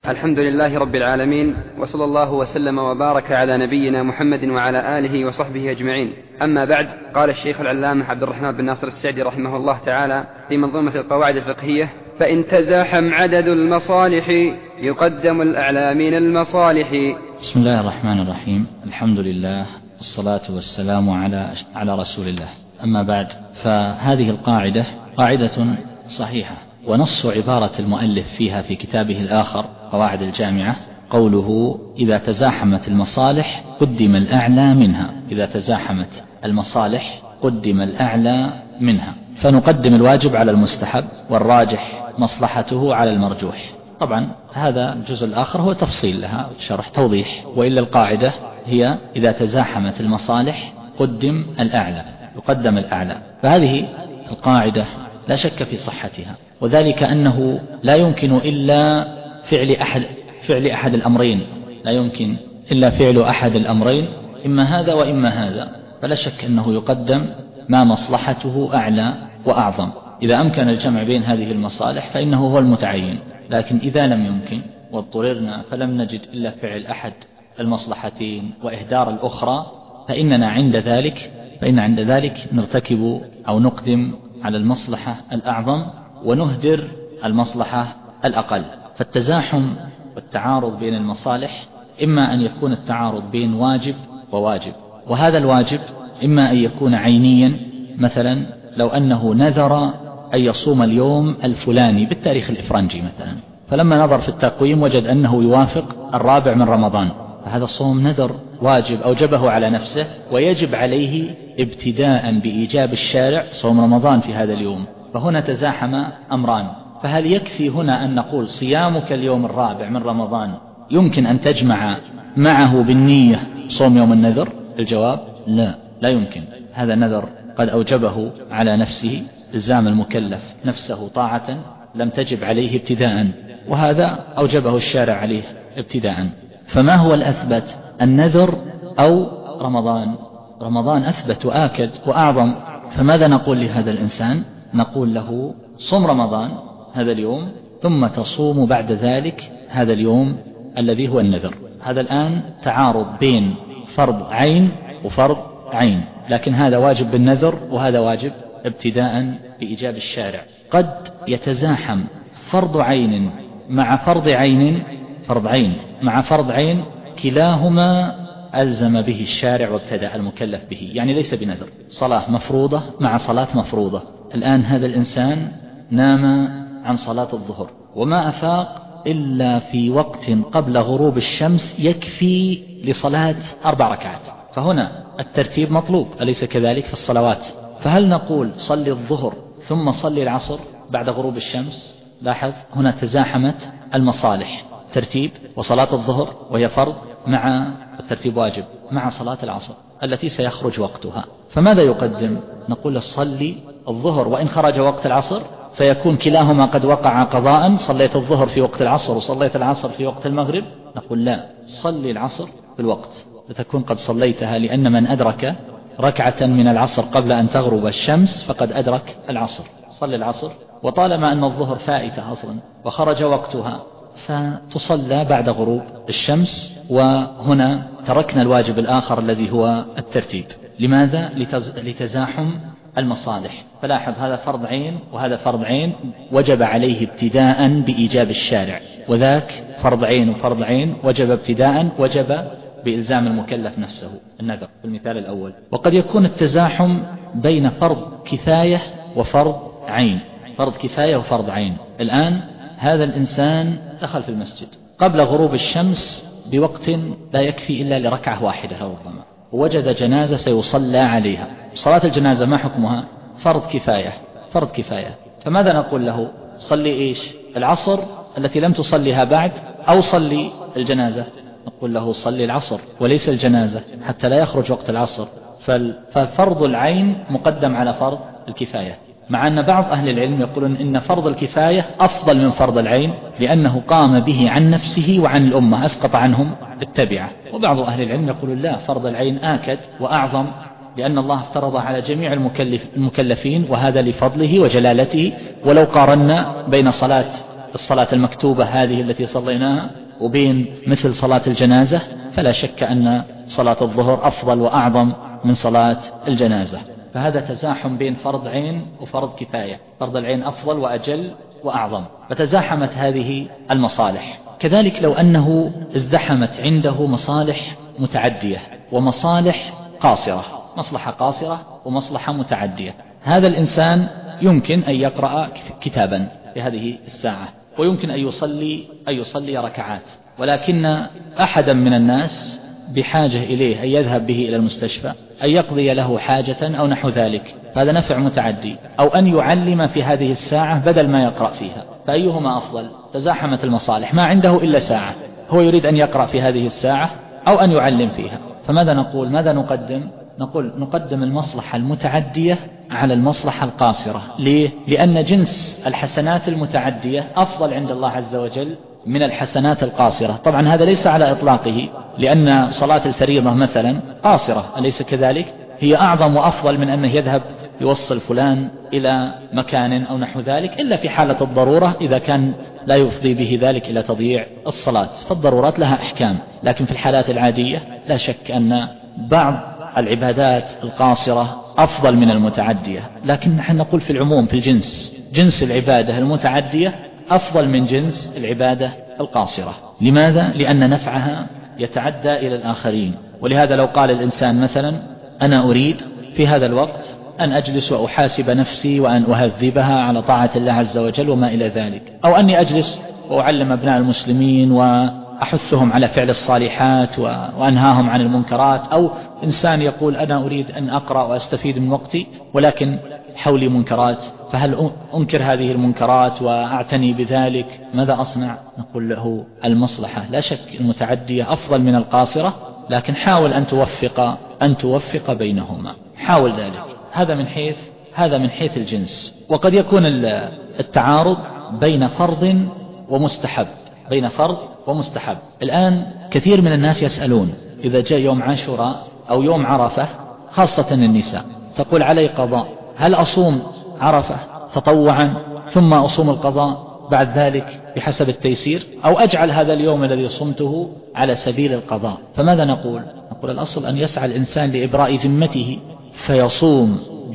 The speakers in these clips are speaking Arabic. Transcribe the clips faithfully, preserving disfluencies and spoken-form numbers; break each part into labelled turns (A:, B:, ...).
A: الحمد لله رب العالمين، وصلى الله وسلم وبارك على نبينا محمد وعلى آله وصحبه أجمعين. أما بعد، قال الشيخ العلامة عبد الرحمن بن ناصر السعدي رحمه الله تعالى في منظومة القواعد الفقهية: فإن تزاحم عدد المصالح يقدم الأعلى من المصالح.
B: بسم الله الرحمن الرحيم، الحمد لله والصلاة والسلام على على رسول الله. أما بعد، فهذه القاعدة قاعدة صحيحة، ونص عبارة المؤلف فيها في كتابه الآخر قواعد الجامعة قوله: إذا تزاحمت المصالح قدم الأعلى منها. إذا تزاحمت المصالح قدم الأعلى منها، فنقدم الواجب على المستحب والراجح مصلحته على المرجوح. طبعا هذا الجزء الآخر هو تفصيل لها، شرح توضيح، وإلا القاعدة هي إذا تزاحمت المصالح قدم الأعلى، يقدم الأعلى. فهذه القاعدة لا شك في صحتها، وذلك أنه لا يمكن إلا فعل أحد فعل أحد الأمرين، لا يمكن إلا فعل أحد الأمرين، إما هذا وإما هذا، فلا شك أنه يقدم ما مصلحته أعلى وأعظم. إذا أمكن الجمع بين هذه المصالح فإنه هو المتعين، لكن إذا لم يمكن واضطررنا فلم نجد إلا فعل أحد المصلحتين وإهدار الأخرى، فإننا عند ذلك فإن عند ذلك نرتكب أو نقدم على المصلحة الأعظم ونهدر المصلحة الأقل. فالتزاحم والتعارض بين المصالح إما أن يكون التعارض بين واجب وواجب، وهذا الواجب إما أن يكون عينيا، مثلا لو أنه نذر أن يصوم اليوم الفلاني بالتاريخ الإفرنجي مثلا، فلما نظر في التقويم وجد أنه يوافق الرابع من رمضان، فهذا الصوم نذر واجب أوجبه على نفسه، ويجب عليه ابتداء بإيجاب الشارع صوم رمضان في هذا اليوم. فهنا تزاحم أمران، فهل يكفي هنا أن نقول صيامك اليوم الرابع من رمضان يمكن أن تجمع معه بالنية صوم يوم النذر؟ الجواب لا، لا يمكن. هذا نذر قد أوجبه على نفسه، إلزام المكلف نفسه طاعة لم تجب عليه ابتداء، وهذا أوجبه الشارع عليه ابتداء. فما هو الأثبت، النذر أو رمضان؟ رمضان أثبت وآكد وأعظم. فماذا نقول لهذا الإنسان؟ نقول له: صم رمضان هذا اليوم، ثم تصوم بعد ذلك هذا اليوم الذي هو النذر. هذا الآن تعارض بين فرض عين وفرض عين، لكن هذا واجب بالنذر وهذا واجب ابتداء بإيجاب الشارع. قد يتزاحم فرض عين مع فرض عين فرض عين مع فرض عين، كلاهما ألزم به الشارع وابتدأ المكلف به، يعني ليس بنذر. صلاة مفروضة مع صلاة مفروضة. الآن هذا الإنسان نام عن صلاة الظهر وما أفاق إلا في وقت قبل غروب الشمس يكفي لصلاة أربع ركعات، فهنا الترتيب مطلوب، أليس كذلك في الصلوات؟ فهل نقول صلي الظهر ثم صلي العصر بعد غروب الشمس؟ لاحظ هنا تزاحمت المصالح، ترتيب وصلاة الظهر وهي فرض مع الترتيب واجب مع صلاة العصر التي سيخرج وقتها، فماذا يقدم؟ نقول صلي الظهر وإن خرج وقت العصر، فيكون كلاهما قد وقع قضاء، صليت الظهر في وقت العصر وصليت العصر في وقت المغرب. نقول لا، صلي العصر في الوقت فتكون قد صليتها، لأن من أدرك ركعة من العصر قبل أن تغرب الشمس فقد أدرك العصر. صلي العصر، وطالما أن الظهر فائتة أصلا وخرج وقتها فتصلى بعد غروب الشمس. وهنا تركنا الواجب الآخر الذي هو الترتيب. لماذا؟ لتز... لتزاحم المصالح. فلاحظ هذا فرض عين وهذا فرض عين وجب عليه ابتداء بإيجاب الشارع، وذاك فرض عين وفرض عين وجب ابتداء وجب بإلزام المكلف نفسه، النذر في المثال الأول. وقد يكون التزاحم بين فرض كفاية وفرض عين، فرض كفاية وفرض عين. الآن هذا الإنسان دخل في المسجد قبل غروب الشمس بوقت لا يكفي إلا لركعة واحدة ربما، ووجد جنازة سيصلى عليها. صلاة الجنازة ما حكمها؟ فرض كفاية، فرض كفاية. فماذا نقول له؟ صلي إيش؟ العصر التي لم تصليها بعد، أو صلي الجنازة؟ نقول له صلي العصر وليس الجنازة حتى لا يخرج وقت العصر. ففرض العين مقدم على فرض الكفاية، مع أن بعض أهل العلم يقولون إن فرض الكفاية أفضل من فرض العين، لأنه قام به عن نفسه وعن الأمة، أسقط عنهم التبعة. وبعض أهل العلم يقولون لا، فرض العين آكد وأعظم، لأن الله افترض على جميع المكلف المكلفين، وهذا لفضله وجلالته. ولو قارنا بين صلاة الصلاة المكتوبة هذه التي صليناها وبين مثل صلاة الجنازة، فلا شك أن صلاة الظهر أفضل وأعظم من صلاة الجنازة. فهذا تزاحم بين فرض عين وفرض كفاية، فرض العين أفضل وأجل وأعظم، فتزاحمت هذه المصالح. كذلك لو أنه ازدحمت عنده مصالح متعدية ومصالح قاصرة، مصلحة قاصرة ومصلحة متعدية، هذا الإنسان يمكن أن يقرأ كتابا في هذه الساعة، ويمكن أن يصلي أن يصلي ركعات، ولكن أحدا من الناس بحاجة إليه أن يذهب به إلى المستشفى، أن يقضي له حاجة أو نحو ذلك، فهذا نفع متعدي، أو أن يعلم في هذه الساعة بدل ما يقرأ فيها، فأيهما أفضل؟ تزاحمت المصالح، ما عنده إلا ساعة، هو يريد أن يقرأ في هذه الساعة أو أن يعلم فيها، فماذا نقول؟ ماذا نقدم؟ نقول نقدم المصلحة المتعدية على المصلحة القاصرة. ليه؟ لأن جنس الحسنات المتعدية أفضل عند الله عز وجل من الحسنات القاصرة. طبعا هذا ليس على إطلاقه، لأن صلاة الفريضة مثلا قاصرة، أليس كذلك؟ هي أعظم وأفضل من أنه يذهب يوصل فلان إلى مكان أو نحو ذلك، إلا في حالة الضرورة إذا كان لا يفضي به ذلك إلى تضييع الصلاة، فالضرورات لها أحكام. لكن في الحالات العادية لا شك أن بعض العبادات القاصرة أفضل من المتعدية، لكن نحن نقول في العموم في الجنس، جنس العبادة المتعدية أفضل من جنس العبادة القاصرة. لماذا؟ لأن نفعها يتعدى إلى الآخرين. ولهذا لو قال الإنسان مثلا أنا أريد في هذا الوقت أن أجلس وأحاسب نفسي وأن أهذبها على طاعة الله عز وجل وما إلى ذلك، أو أني أجلس وأعلم أبناء المسلمين وأحثهم على فعل الصالحات وأنهاهم عن المنكرات، أو إنسان يقول أنا أريد أن أقرأ وأستفيد من وقتي ولكن حولي منكرات، فهل أنكر هذه المنكرات وأعتني بذلك؟ ماذا أصنع؟ نقول له المصلحة لا شك المتعدية أفضل من القاصرة، لكن حاول أن توفق أن توفق بينهما، حاول ذلك. هذا من حيث هذا من حيث الجنس. وقد يكون التعارض بين فرض ومستحب، بين فرض ومستحب. الآن كثير من الناس يسألون إذا جاء يوم عاشوراء أو يوم عرفة، خاصة النساء، تقول علي قضاء، هل أصوم عرفة تطوعا ثم أصوم القضاء بعد ذلك بحسب التيسير، أو أجعل هذا اليوم الذي صمته على سبيل القضاء؟ فماذا نقول؟ نقول الأصل أن يسعى الإنسان لإبراء ذمته فيصوم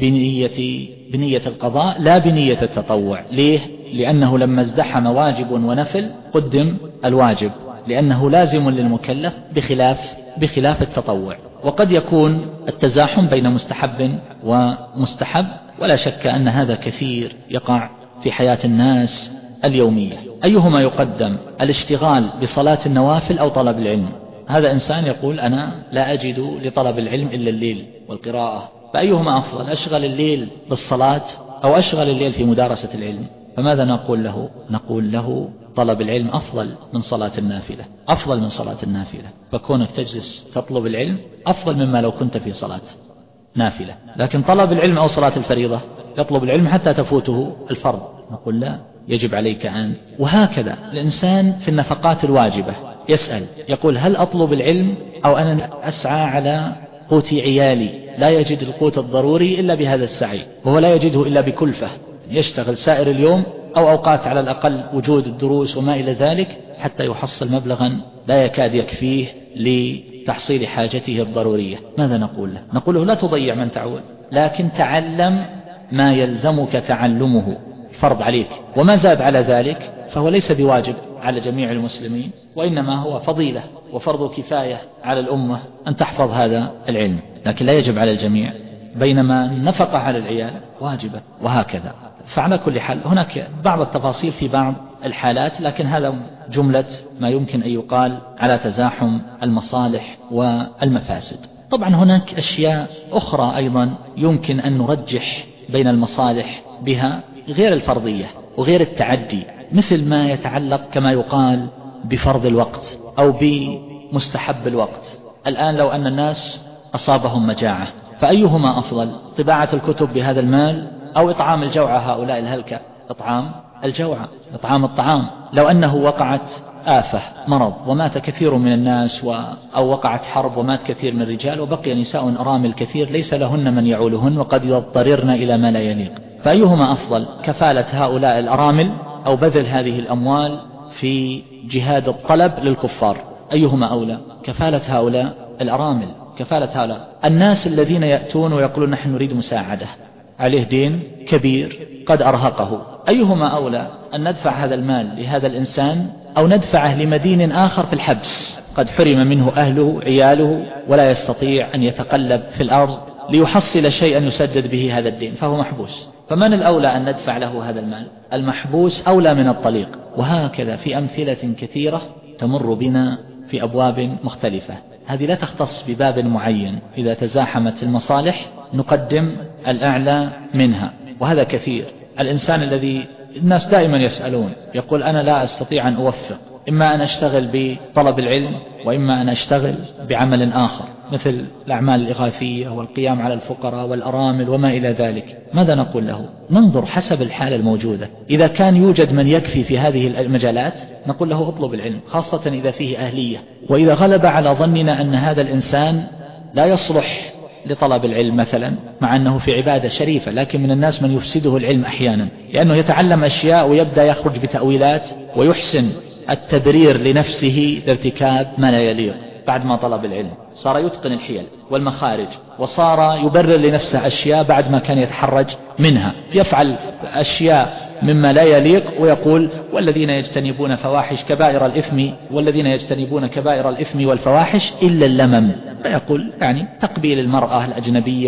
B: بنية بنية القضاء لا بنية التطوع. ليه؟ لأنه لما ازدحم واجب ونفل قدم الواجب، لأنه لازم للمكلف بخلاف بخلاف التطوع. وقد يكون التزاحم بين مستحب ومستحب، ولا شك أن هذا كثير يقع في حياة الناس اليومية. أيهما يقدم؟ الاشتغال بصلاة النوافل أو طلب العلم؟ هذا إنسان يقول أنا لا أجد لطلب العلم إلا الليل والقراءة، فأيهما أفضل؟ أشغل الليل بالصلاة أو أشغل الليل في مدارسة العلم؟ فماذا نقول له؟ نقول له طلب العلم أفضل من صلاة النافلة، أفضل من صلاة النافلة، فكونك تجلس تطلب العلم أفضل مما لو كنت في صلاة نافلة. لكن طلب العلم أو صلاة الفريضة يطلب العلم حتى تفوته الفرض، نقول لا، يجب عليك أن. وهكذا الإنسان في النفقات الواجبة يسأل يقول هل أطلب العلم أو أنا أسعى على قوت عيالي، لا يجد القوت الضروري إلا بهذا السعي، وهو لا يجده إلا بكلفة، يشتغل سائر اليوم أو أوقات على الأقل وجود الدروس وما إلى ذلك حتى يحصل مبلغا لا يكاد يكفيه لتحصيل حاجته الضرورية. ماذا نقول له؟ نقول له لا تضيع من تعول، لكن تعلم ما يلزمك تعلمه، فرض عليك، وما زاد على ذلك فهو ليس بواجب على جميع المسلمين، وإنما هو فضيلة وفرض كفاية على الأمة أن تحفظ هذا العلم، لكن لا يجب على الجميع، بينما النفقة على العيال واجبة، وهكذا. فعلى كل حال هناك بعض التفاصيل في بعض الحالات، لكن هذا جملة ما يمكن أن يقال على تزاحم المصالح والمفاسد. طبعا هناك أشياء أخرى أيضا يمكن أن نرجح بين المصالح بها غير الفرضية وغير التعدي، مثل ما يتعلق كما يقال بفرض الوقت أو بمستحب الوقت. الآن لو أن الناس أصابهم مجاعة، فأيهما أفضل؟ طباعة الكتب بهذا المال أو إطعام الجوعى هؤلاء الهلكة؟ إطعام الجوعى، إطعام الطعام. لو أنه وقعت آفة مرض ومات كثير من الناس و... أو وقعت حرب ومات كثير من الرجال وبقي نساء أرامل كثير ليس لهن من يعولهن وقد يضطررن إلى ما لا يليق، فأيهما أفضل؟ كفالة هؤلاء الأرامل أو بذل هذه الأموال في جهاد الطلب للكفار؟ أيهما أولى؟ كفالة هؤلاء الأرامل، كفالة هؤلاء الناس الذين يأتون ويقولون نحن نريد مساعدة، عليه دين كبير قد أرهقه، أيهما أولى؟ أن ندفع هذا المال لهذا الإنسان أو ندفعه لمدين آخر في الحبس قد حرم منه أهله عياله ولا يستطيع أن يتقلب في الأرض ليحصل شيئا يسدد به هذا الدين، فهو محبوس. فمن الأولى أن ندفع له هذا المال؟ المحبوس أولى من الطليق. وهكذا في أمثلة كثيرة تمر بنا في أبواب مختلفة، هذه لا تختص بباب معين، إذا تزاحمت المصالح نقدم الأعلى منها، وهذا كثير. الإنسان الذي الناس دائما يسألون يقول أنا لا أستطيع أن أوفق، إما أن أشتغل بطلب العلم وإما أن أشتغل بعمل آخر مثل الأعمال الإغاثية والقيام على الفقراء والأرامل وما إلى ذلك. ماذا نقول له؟ ننظر حسب الحالة الموجودة، إذا كان يوجد من يكفي في هذه المجالات نقول له اطلب العلم، خاصة إذا فيه أهلية. وإذا غلب على ظننا أن هذا الإنسان لا يصلح لطلب العلم مثلا، مع أنه في عبادة شريفة، لكن من الناس من يفسده العلم أحيانا، لأنه يتعلم أشياء ويبدأ يخرج بتأويلات ويحسن التبرير لنفسه لارتكاب ما لا يليق. بعد ما طلب العلم صار يتقن الحيل والمخارج، وصار يبرر لنفسه أشياء بعد ما كان يتحرج منها، يفعل أشياء مما لا يليق ويقول والذين يجتنبون فواحش كبائر الإثم والذين يجتنبون كبائر الإثم والفواحش إلا اللمم، فيقول يعني تقبيل المرأة الأجنبية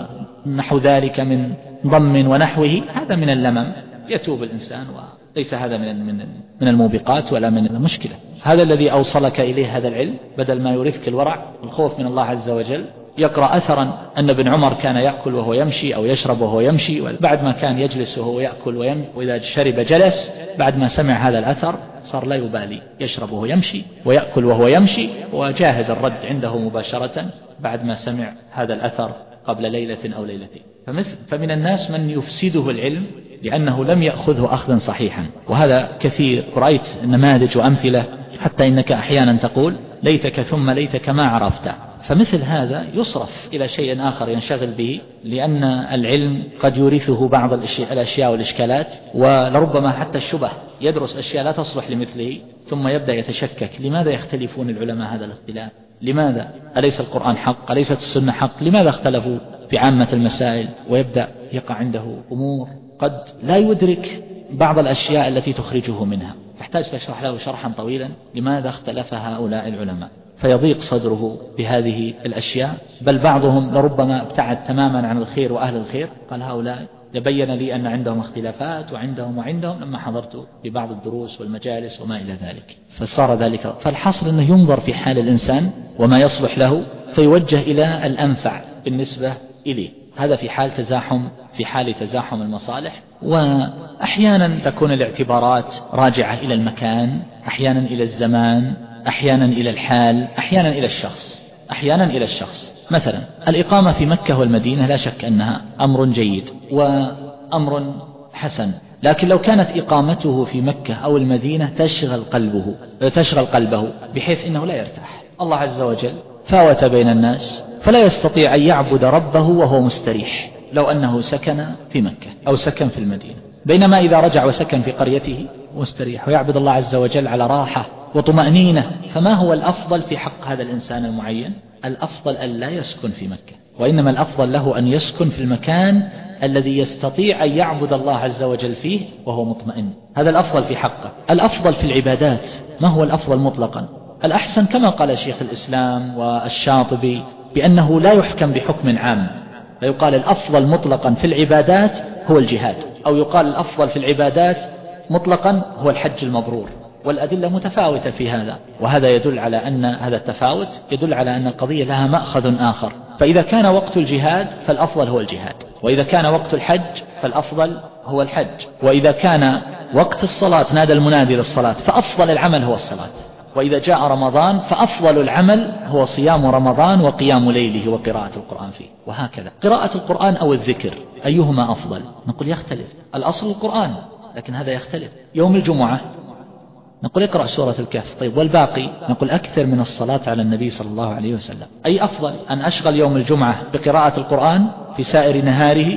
B: ونحو ذلك من ضم ونحوه، هذا من اللمم، يتوب الإنسان وليس هذا من من من الموبقات ولا من المشكلة. هذا الذي أوصلك إليه هذا العلم، بدل ما يورثك الورع الخوف من الله عز وجل. يقرأ أثرا أن ابن عمر كان يأكل وهو يمشي أو يشرب وهو يمشي، بعد ما كان يجلس وهو يأكل ويمشي، وإذا شرب جلس، بعد ما سمع هذا الأثر صار لا يبالي، يشرب وهو يمشي ويأكل وهو يمشي، وجاهز الرد عنده مباشرة بعد ما سمع هذا الأثر قبل ليلة أو ليلتين. فمثل فمن الناس من يفسده العلم لأنه لم يأخذه أخذا صحيحا، وهذا كثير، رأيت نماذج وأمثلة، حتى إنك أحيانا تقول ليتك ثم ليتك ما عرفت. فمثل هذا يصرف إلى شيء آخر ينشغل به، لأن العلم قد يورثه بعض الأشياء والإشكالات، ولربما حتى الشبه، يدرس أشياء لا تصلح لمثله ثم يبدأ يتشكك لماذا يختلفون العلماء هذا الاختلاف؟ لماذا؟ أليس القرآن حق؟ أليست السنة حق؟ لماذا اختلفوا في عامة المسائل؟ ويبدأ يقع عنده أمور قد لا يدرك بعض الأشياء التي تخرجه منها، تحتاج تشرح له شرحا طويلا لماذا اختلف هؤلاء العلماء، فيضيق صدره بهذه الأشياء. بل بعضهم لربما ابتعد تماما عن الخير وأهل الخير، قال هؤلاء يبين لي أن عندهم اختلافات وعندهم وعندهم لما حضرت ببعض الدروس والمجالس وما إلى ذلك، فصار ذلك. فالحاصل أنه ينظر في حال الإنسان وما يصلح له فيوجه إلى الأنفع بالنسبة إليه. هذا في حال تزاحم في حال تزاحم المصالح. وأحيانا تكون الاعتبارات راجعة إلى المكان، أحيانا إلى الزمان، أحيانا إلى الحال، أحيانا إلى الشخص أحيانا إلى الشخص مثلا الإقامة في مكة والمدينة لا شك أنها أمر جيد وأمر حسن، لكن لو كانت إقامته في مكة أو المدينة تشغل قلبه تشغل قلبه بحيث إنه لا يرتاح، الله عز وجل فاوت بين الناس فلا يستطيع أن يعبد ربه وهو مستريح لو أنه سكن في مكة أو سكن في المدينة، بينما إذا رجع وسكن في قريته مستريح ويعبد الله عز وجل على راحة وطمأنينة. فما هو الأفضل في حق هذا الإنسان المعين؟ الأفضل أن لا يسكن في مكة، وإنما الأفضل له أن يسكن في المكان الذي يستطيع أن يعبد الله عز وجل فيه وهو مطمئن، هذا الأفضل في حقه. الأفضل في العبادات، ما هو الأفضل مطلقا؟ الأحسن كما قال شيخ الإسلام والشاطبي بأنه لا يحكم بحكم عام، فيقال الأفضل مطلقا في العبادات هو الجهاد، أو يقال الأفضل في العبادات مطلقا هو الحج المبرور، والأدلة متفاوتة في هذا، وهذا يدل على أن هذا التفاوت يدل على أن القضية لها مأخذ آخر. فإذا كان وقت الجهاد فالأفضل هو الجهاد، وإذا كان وقت الحج فالأفضل هو الحج، وإذا كان وقت الصلاة نادى المنادي للصلاة فأفضل العمل هو الصلاة، وإذا جاء رمضان فأفضل العمل هو صيام رمضان وقيام ليله وقراءة القرآن فيه، وهكذا. قراءة القرآن أو الذكر أيهما أفضل؟ نقول يختلف، الأصل القرآن، لكن هذا يختلف. يوم الجمعة نقول اقرأ سورة الكهف، طيب والباقي؟ نقول أكثر من الصلاة على النبي صلى الله عليه وسلم. أي أفضل، أن أشغل يوم الجمعة بقراءة القرآن في سائر نهاره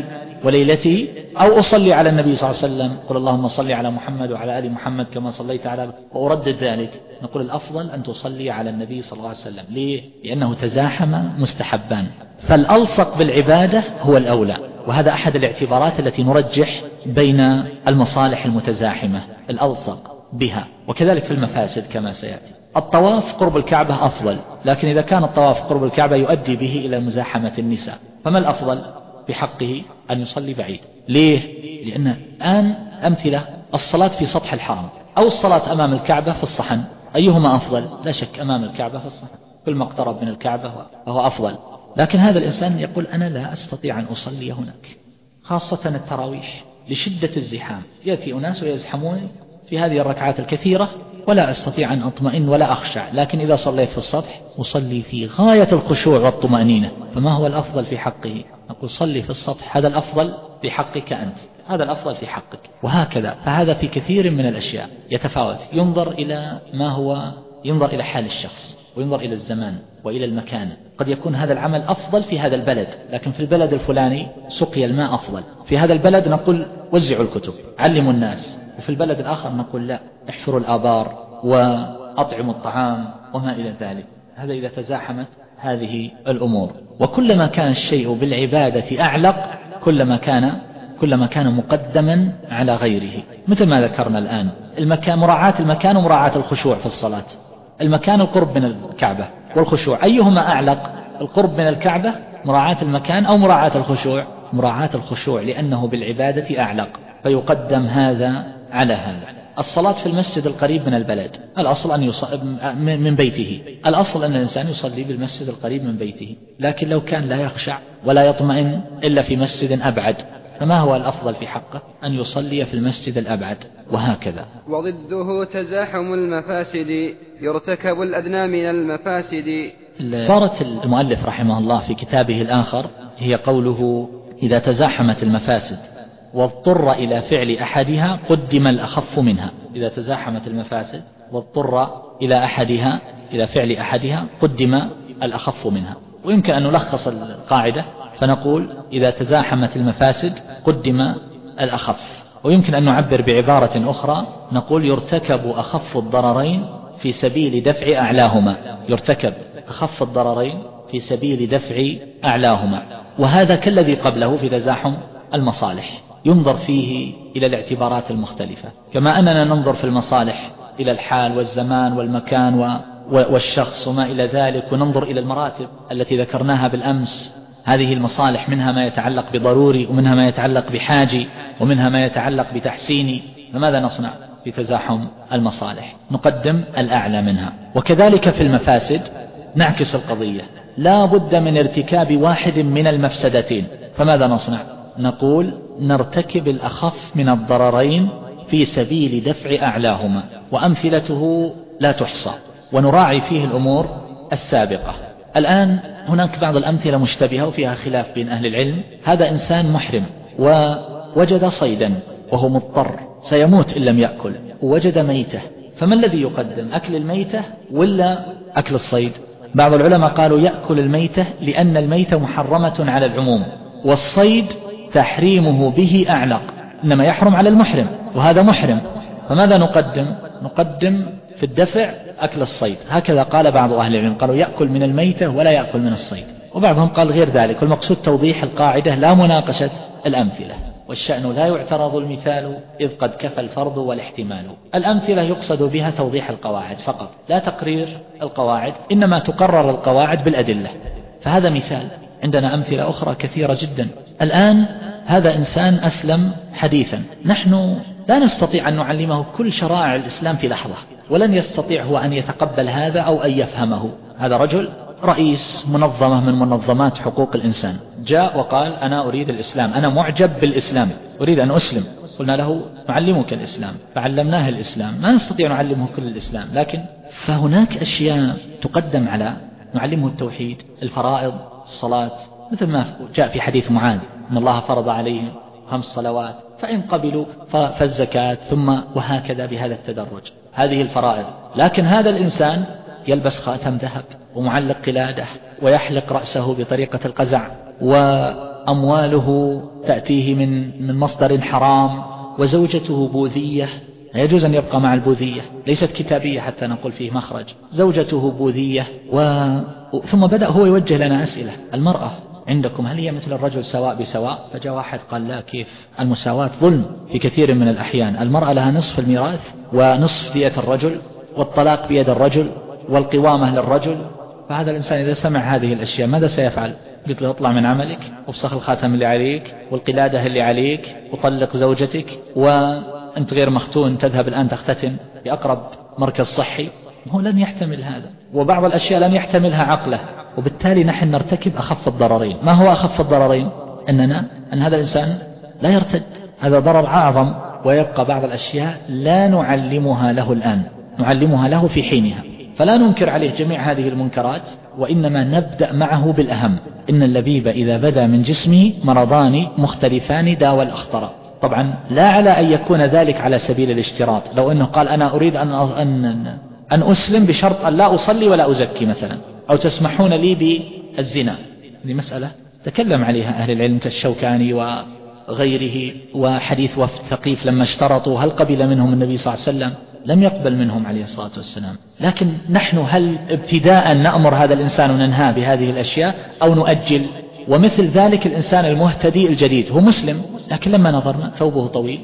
B: وليلته، أو أصلي على النبي صلى الله عليه وسلم، قل اللهم صل على محمد وعلى آل محمد كما صليت على، وأردد ذلك، نقول الأفضل أن تصلي على النبي صلى الله عليه وسلم. ليه؟ لأنه تزاحم مستحبان، فالألصق بالعبادة هو الأولى، وهذا أحد الاعتبارات التي نرجح بين المصالح المتزاحمة، الألصق بها. وكذلك في المفاسد كما سيأتي. الطواف قرب الكعبة أفضل، لكن إذا كان الطواف قرب الكعبة يؤدي به إلى مزاحمة النساء، فما الأفضل بحقه؟ أن يصلي بعيد. ليه؟ لأن الآن أمثلة: الصلاة في سطح الحرم أو الصلاة أمام الكعبة في الصحن، أيهما أفضل؟ لا شك أمام الكعبة في الصحن، كل ما اقترب من الكعبة فهو أفضل. لكن هذا الإنسان يقول أنا لا أستطيع أن أصلي هناك، خاصة التراويح لشدة الزحام، يأتي أناس ويزحمون في هذه الركعات الكثيرة ولا أستطيع أن أطمئن ولا أخشع، لكن إذا صليت في السطح أصلي في غاية الخشوع والطمأنينة، فما هو الأفضل في حقه؟ نقول صلي في السطح، هذا الأفضل في حقك أنت، هذا الأفضل في حقك، وهكذا. فهذا في كثير من الأشياء يتفاوت، ينظر إلى ما هو، ينظر إلى حال الشخص، وينظر إلى الزمان وإلى المكان. قد يكون هذا العمل أفضل في هذا البلد، لكن في البلد الفلاني سقي الماء أفضل، في هذا البلد نقول وزعوا الكتب علموا الناس، وفي البلد الآخر نقول لا، احفروا الآبار وأطعموا الطعام وما إلى ذلك. هذا إذا تزاحمت هذه الأمور. وكلما كان الشيء بالعبادة أعلق كلما كان كلما كان مقدما على غيره، مثل ما ذكرنا الآن، المكان، مراعاة المكان ومراعاة الخشوع في الصلاة. المكان القرب من الكعبة والخشوع، أيهما أعلق؟ القرب من الكعبة مراعاة المكان أو مراعاة الخشوع؟ مراعاة الخشوع، لأنه بالعبادة أعلق، فيقدم هذا على هذا. الصلاة في المسجد القريب من البلد، الأصل أن يصلي من بيته، الأصل أن الإنسان يصلي بالمسجد القريب من بيته، لكن لو كان لا يخشع ولا يطمئن إلا في مسجد أبعد، فما هو الأفضل في حقه؟ أن يصلي في المسجد الأبعد، وهكذا.
A: وضده تزاحم المفاسد، يرتكب الأدنى من المفاسد.
B: عبارة المؤلف رحمه الله في كتابه الآخر هي قوله: إذا تزاحمت المفاسد واضطر إلى فعل أحدها قدم الأخف منها. إذا تزاحمت المفاسد واضطر إلى أحدها إلى فعل أحدها قدم الأخف منها. ويمكن أن نلخص القاعدة فنقول: إذا تزاحمت المفاسد قدم الأخف. ويمكن أن نعبر بعبارة أخرى نقول: يرتكب أخف الضررين في سبيل دفع أعلاهما. يرتكب أخف الضررين في سبيل دفع أعلاهما. وهذا كالذي قبله في تزاحم المصالح، ينظر فيه إلى الاعتبارات المختلفة، كما أننا ننظر في المصالح إلى الحال والزمان والمكان و والشخص وما إلى ذلك، وننظر إلى المراتب التي ذكرناها بالأمس. هذه المصالح منها ما يتعلق بضروري، ومنها ما يتعلق بحاجي، ومنها ما يتعلق بتحسيني. فماذا نصنع في تزاحم المصالح؟ نقدم الأعلى منها. وكذلك في المفاسد نعكس القضية، لا بد من ارتكاب واحد من المفسدتين، فماذا نصنع؟ نقول: نرتكب الأخف من الضررين في سبيل دفع أعلاهما. وأمثلته لا تحصى، ونراعي فيه الأمور السابقة. الآن هناك بعض الأمثلة مشتبهة وفيها خلاف بين أهل العلم. هذا إنسان محرم ووجد صيدا وهو مضطر سيموت إن لم يأكل، ووجد ميتة، فما الذي يقدم؟ أكل الميتة ولا أكل الصيد؟ بعض العلماء قالوا يأكل الميتة لأن الميتة محرمة على العموم، والصيد تحريمه به أعلق، إنما يحرم على المحرم وهذا محرم، فماذا نقدم؟ نقدم في الدفع أكل الصيد. هكذا قال بعض أهل العلم، قالوا يأكل من الميتة ولا يأكل من الصيد، وبعضهم قال غير ذلك. والمقصود توضيح القاعدة لا مناقشة الأمثلة، والشأن لا يعترض المثال إذ قد كفى الفرض والاحتمال. الأمثلة يقصد بها توضيح القواعد فقط، لا تقرير القواعد، إنما تقرر القواعد بالأدلة. فهذا مثال، عندنا أمثلة أخرى كثيرة جدا. الآن هذا إنسان أسلم حديثا، نحن لا نستطيع أن نعلمه كل شرائع الإسلام في لحظة، ولن يستطيع هو أن يتقبل هذا أو أن يفهمه. هذا رجل رئيس منظمة من منظمات حقوق الإنسان، جاء وقال: أنا أريد الإسلام، أنا معجب بالإسلام، أريد أن أسلم. قلنا له: نعلمك الإسلام، فعلمناه الإسلام. ما نستطيع نعلمه كل الإسلام، لكن فهناك أشياء تقدم على نعلمه التوحيد، الفرائض، الصلاة، مثل ما جاء في حديث معاذ أن الله فرض عليهم خمس صلوات، فإن قبلوا فالزكاة، ثم وهكذا بهذا التدرج. هذه الفرائض. لكن هذا الإنسان يلبس خاتم ذهب ومعلق قلادة ويحلق رأسه بطريقة القزع وأمواله تأتيه من من مصدر حرام، وزوجته بوذية، لا يجوز أن يبقى مع البوذية، ليست كتابية حتى نقول فيه مخرج، زوجته بوذية و... ثم بدأ هو يوجه لنا أسئلة: المرأة عندكم هل هي مثل الرجل سواء بسواء؟ فجاء واحد قال: لا، كيف؟ المساواة ظلم في كثير من الأحيان، المرأة لها نصف الميراث ونصف دية الرجل، والطلاق بيد الرجل، والقوامة للرجل. فهذا الإنسان إذا سمع هذه الأشياء ماذا سيفعل؟ قلت له: اطلع من عملك، وافسخ الخاتم اللي عليك والقلادة اللي عليك، وطلق زوجتك، وأنت غير مختون تذهب الآن تختتن في أقرب مركز صحي. هو لن يحتمل هذا، وبعض الأشياء لن يحتملها عقله، وبالتالي نحن نرتكب أخف الضررين. ما هو أخف الضررين؟ أننا أن هذا الإنسان لا يرتد، هذا ضرر أعظم. ويبقى بعض الأشياء لا نعلمها له الآن، نعلمها له في حينها، فلا ننكر عليه جميع هذه المنكرات، وإنما نبدأ معه بالأهم. إن اللبيب إذا بدا من جسمه مرضان مختلفان داوى الأخطر. طبعا لا على أن يكون ذلك على سبيل الاشتراط، لو أنه قال: أنا أريد أن أن أن أسلم بشرط أن لا أصلي ولا أزكي مثلا، أو تسمحون لي بالزنا، هذه مسألة تكلم عليها أهل العلم كالشوكاني وغيره. وحديث وفد ثقيف لما اشترطوا هل قبل منهم النبي صلى الله عليه وسلم؟ لم يقبل منهم عليه الصلاة والسلام. لكن نحن هل ابتداء نأمر هذا الإنسان وننهى بهذه الأشياء أو نؤجل؟ ومثل ذلك الإنسان المهتدي الجديد هو مسلم، لكن لما نظرنا ثوبه طويل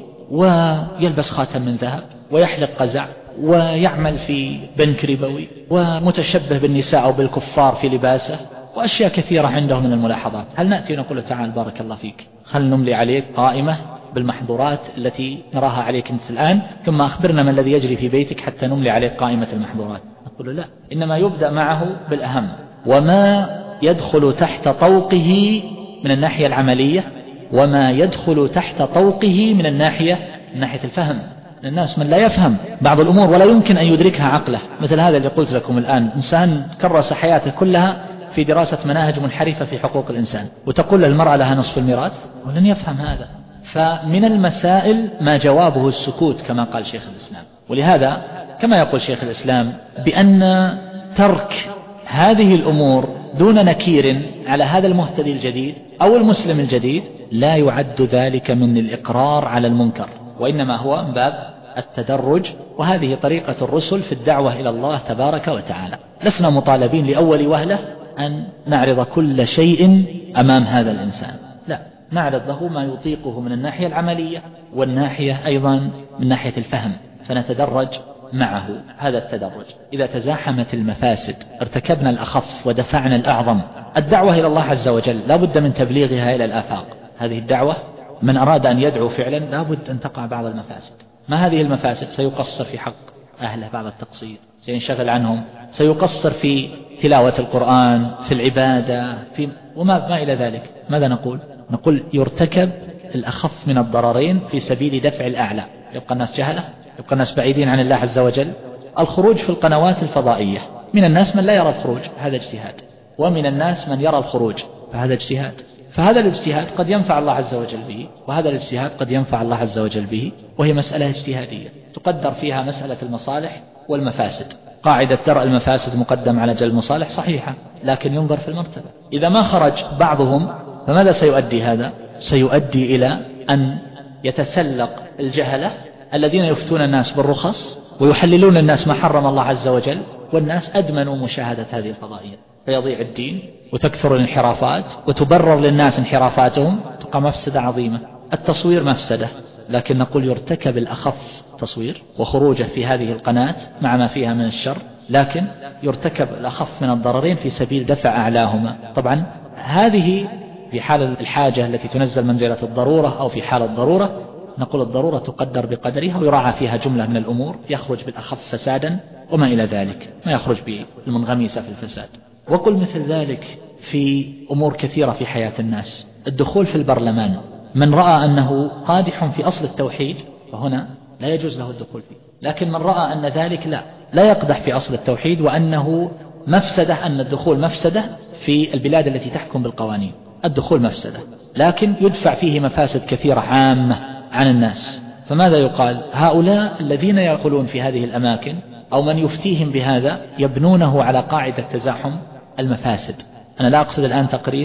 B: ويلبس خاتم من ذهب ويحلق قزع ويعمل في بنك ربوي ومتشبه بالنساء أو بالكفار في لباسه وأشياء كثيرة عنده من الملاحظات، هل نأتي ونقول له: تعال بارك الله فيك، خل نملي عليك قائمة بالمحظورات التي نراها عليك أنت الآن، ثم أخبرنا ما الذي يجري في بيتك حتى نملي عليك قائمة المحظورات؟ نقول له: لا، إنما يبدأ معه بالأهم، وما يدخل تحت طوقه من الناحية العملية، وما يدخل تحت طوقه من الناحية من ناحية الفهم. الناس من لا يفهم بعض الأمور ولا يمكن أن يدركها عقله، مثل هذا اللي قلت لكم الآن، إنسان كرس حياته كلها في دراسة مناهج منحرفة في حقوق الإنسان، وتقول المرأة لها نصف الميراث، ولن يفهم هذا. فمن المسائل ما جوابه السكوت كما قال شيخ الإسلام. ولهذا كما يقول شيخ الإسلام بأن ترك هذه الأمور دون نكير على هذا المهتدي الجديد أو المسلم الجديد لا يعد ذلك من الإقرار على المنكر، وإنما هو من باب التدرج، وهذه طريقة الرسل في الدعوة إلى الله تبارك وتعالى. لسنا مطالبين لأول وهلة أن نعرض كل شيء أمام هذا الإنسان، لا، نعرض له ما يطيقه من الناحية العملية والناحية أيضا من ناحية الفهم، فنتدرج معه. هذا التدرج إذا تزاحمت المفاسد ارتكبنا الأخف ودفعنا الأعظم. الدعوة إلى الله عز وجل لا بد من تبليغها إلى الآفاق. هذه الدعوة من أراد أن يدعو فعلا لا بد أن تقع بعض المفاسد. ما هذه المفاسد؟ سيقصر في حق أهله بعض التقصير، سينشغل عنهم، سيقصر في تلاوة القرآن، في العبادة، في وما ما إلى ذلك. ماذا نقول؟ نقول يرتكب الأخف من الضررين في سبيل دفع الأعلى. يبقى الناس جهلة، يبقى الناس بعيدين عن الله عز وجل. الخروج في القنوات الفضائية، من الناس من لا يرى الخروج، هذا اجتهاد، ومن الناس من يرى الخروج، فهذا اجتهاد. فهذا الاجتهاد قد ينفع الله عز وجل به، وهذا الاجتهاد قد ينفع الله عز وجل به، وهي مسألة اجتهادية تقدر فيها مسألة المصالح والمفاسد. قاعدة درء المفاسد مقدم على جلب المصالح صحيحة، لكن ينظر في المرتبة. إذا ما خرج بعضهم فماذا سيؤدي هذا؟ سيؤدي إلى أن يتسلق الجهلة الذين يفتون الناس بالرخص ويحللون الناس ما حرم الله عز وجل، والناس أدمنوا مشاهدة هذه الفضائيات، فيضيع الدين وتكثر الانحرافات وتبرر للناس انحرافاتهم، تبقى مفسدة عظيمة. التصوير مفسدة، لكن نقول يرتكب الأخف تصوير وخروجه في هذه القناة مع ما فيها من الشر، لكن يرتكب الأخف من الضررين في سبيل دفع أعلاهما. طبعا هذه في حال الحاجة التي تنزل منزلة الضرورة، أو في حال الضرورة نقول الضرورة تقدر بقدرها ويراعى فيها جملة من الأمور يخرج بالأخف فسادا وما إلى ذلك، ما يخرج بالمنغمسة في الفساد. وقل مثل ذلك في أمور كثيرة في حياة الناس. الدخول في البرلمان، من رأى أنه قادح في أصل التوحيد فهنا لا يجوز له الدخول فيه، لكن من رأى أن ذلك لا لا يقدح في أصل التوحيد وأنه مفسدة، أن الدخول مفسدة في البلاد التي تحكم بالقوانين، الدخول مفسدة لكن يدفع فيه مفاسد كثيرة عامة عن الناس، فماذا يقال؟ هؤلاء الذين يدخلون في هذه الأماكن أو من يفتيهم بهذا يبنونه على قاعدة تزاحم المفاسد. أنا لا أقصد الآن تقرير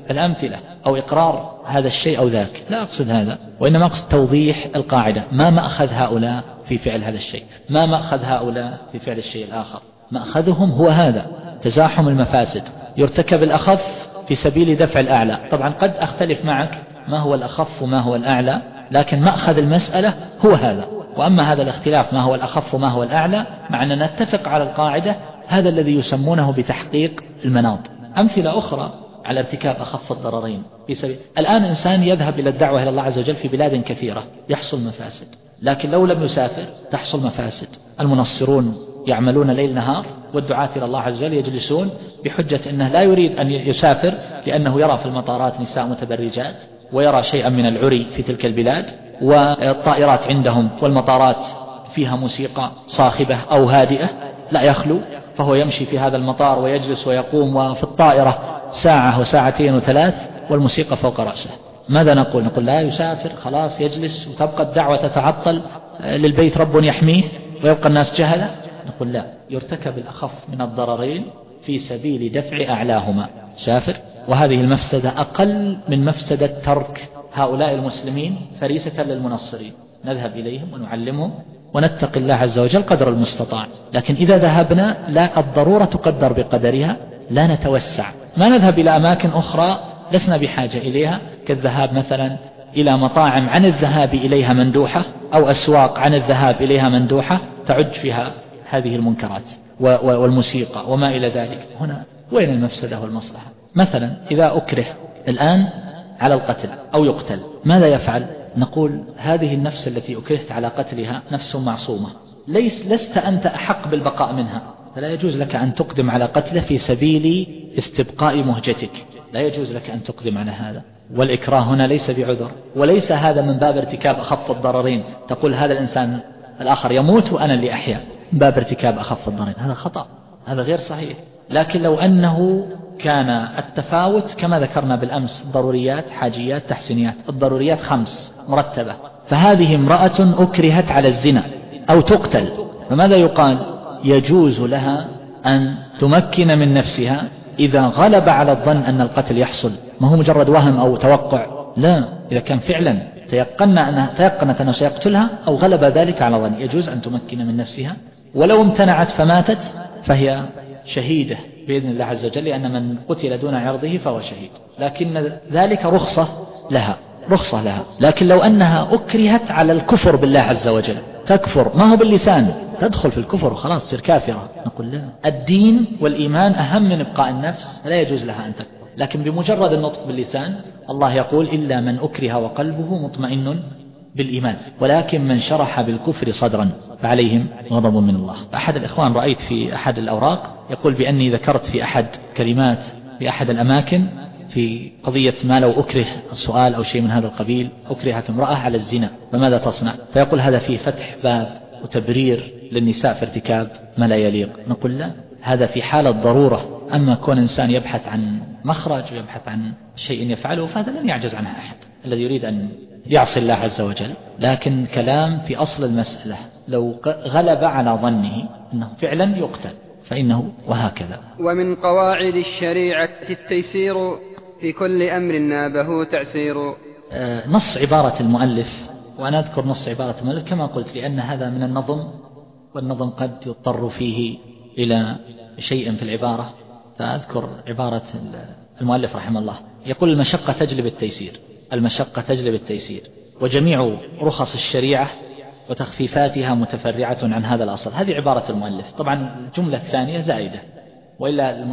B: الأمثلة أو إقرار هذا الشيء أو ذاك، لا أقصد هذا، وإنما أقصد توضيح القاعدة. ما مأخذ هؤلاء في فعل هذا الشيء؟ ما مأخذ هؤلاء في فعل الشيء الآخر؟ مأخذهم هو هذا، تزاحم المفاسد، يرتكب الأخف في سبيل دفع الأعلى. طبعا قد أختلف معك ما هو الأخف وما هو الأعلى، لكن مأخذ المسألة هو هذا. وأما هذا الاختلاف ما هو الأخف وما هو الأعلى، مع أننا نتفق على القاعدة، هذا الذي يسمونه بتحقيق المناط. أمثلة أخرى على ارتكاب أخف الضررين في سبيل. الآن إنسان يذهب إلى الدعوة إلى الله عز وجل في بلاد كثيرة، يحصل مفاسد، لكن لو لم يسافر تحصل مفاسد. المنصرون يعملون ليل نهار، والدعاة إلى الله عز وجل يجلسون بحجة أنه لا يريد أن يسافر، لأنه يرى في المطارات نساء متبرجات، ويرى شيئا من العري في تلك البلاد، والطائرات عندهم والمطارات فيها موسيقى صاخبة أو هادئة لا يخلو، فهو يمشي في هذا المطار ويجلس ويقوم، وفي الطائرة ساعة وساعتين وثلاث والموسيقى فوق رأسه. ماذا نقول؟ نقول لا يسافر، خلاص يجلس وتبقى الدعوة تتعطل، للبيت رب يحميه ويبقى الناس جهلة. نقول لا، يرتكب الأخف من الضررين في سبيل دفع أعلاهما. سافر، وهذه المفسدة أقل من مفسدة ترك هؤلاء المسلمين فريسة للمنصرين. نذهب إليهم ونعلمهم ونتقي الله عز وجل قدر المستطاع، لكن إذا ذهبنا لا، الضرورة تقدر بقدرها، لا نتوسع، ما نذهب إلى أماكن أخرى لسنا بحاجة إليها، كالذهاب مثلا إلى مطاعم عن الذهاب إليها مندوحة، أو أسواق عن الذهاب إليها مندوحة تعج فيها هذه المنكرات والموسيقى وما إلى ذلك. هنا وين المفسدة والمصلحة؟ مثلا إذا أكره الآن على القتل أو يقتل، ماذا يفعل؟ نقول هذه النفس التي أكرهت على قتلها نفس معصومة، ليس لست أنت أحق بالبقاء منها، فلا يجوز لك أن تقدم على قتله في سبيل استبقاء مهجتك، لا يجوز لك أن تقدم على هذا. والإكراه هنا ليس بعذر، وليس هذا من باب ارتكاب أخف الضررين، تقول هذا الإنسان الآخر يموت وأنا اللي أحيا، باب ارتكاب أخف الضررين، هذا خطأ، هذا غير صحيح. لكن لو أنه كان التفاوت كما ذكرنا بالأمس، ضروريات حاجيات تحسينيات، الضروريات خمس مرتبة، فهذه امرأة أكرهت على الزنا أو تقتل، فماذا يقال؟ يجوز لها أن تمكن من نفسها إذا غلب على الظن أن القتل يحصل، ما هو مجرد وهم أو توقع، لا، إذا كان فعلا تيقنا أنها تيقنت أنه سيقتلها أو غلب ذلك على ظن، يجوز أن تمكن من نفسها، ولو امتنعت فماتت فهي شهيدة بإذن الله عز وجل، لأن من قتل دون عرضه فهو شهيد، لكن ذلك رخصة لها، رخصة لها. لكن لو أنها أكرهت على الكفر بالله عز وجل، تكفر ما هو باللسان، تدخل في الكفر وخلاص تصير كافرة، نقول لا، الدين والإيمان أهم من إبقاء النفس، لا يجوز لها أن تكفر. لكن بمجرد النطق باللسان، الله يقول إلا من أكره وقلبه مطمئن بالإيمان، ولكن من شرح بالكفر صدرا فعليهم غضب من الله. أحد الإخوان رأيت في أحد الأوراق يقول بأني ذكرت في أحد كلمات في أحد الأماكن في قضية ما لو أكره السؤال أو شيء من هذا القبيل، أكرهت امرأة على الزنا فماذا تصنع؟ فيقول هذا فيه فتح باب وتبرير للنساء في ارتكاب ما لا يليق. نقول لا، هذا في حالة ضرورة، أما كون إنسان يبحث عن مخرج ويبحث عن شيء يفعله فهذا لن يعجز عنه أحد الذي يريد أن يعصي الله عز وجل. لكن كلام في أصل المسألة، لو غلب على ظنه أنه فعلا يقتل فإنه، وهكذا.
A: ومن قواعد الشريعة التيسير في كل أمر نابه تعسير.
B: آه نص عبارة المؤلف، وأنا أذكر نص عبارة المؤلف كما قلت لأن هذا من النظم، والنظم قد يضطر فيه إلى شيء في العبارة، فأذكر عبارة المؤلف رحمه الله، يقول المشقة تجلب التيسير، المشقة تجلب التيسير، وجميع رخص الشريعة وتخفيفاتها متفرعة عن هذا الأصل. هذه عبارة المؤلف، طبعا الجملة الثانية زائدة، وإلا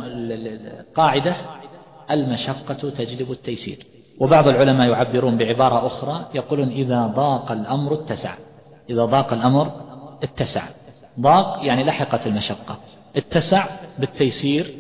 B: القاعدة المشقة تجلب التيسير. وبعض العلماء يعبرون بعبارة أخرى، يقولون إذا ضاق الأمر اتسع، إذا ضاق الأمر اتسع، ضاق يعني لحقت المشقة، اتسع بالتيسير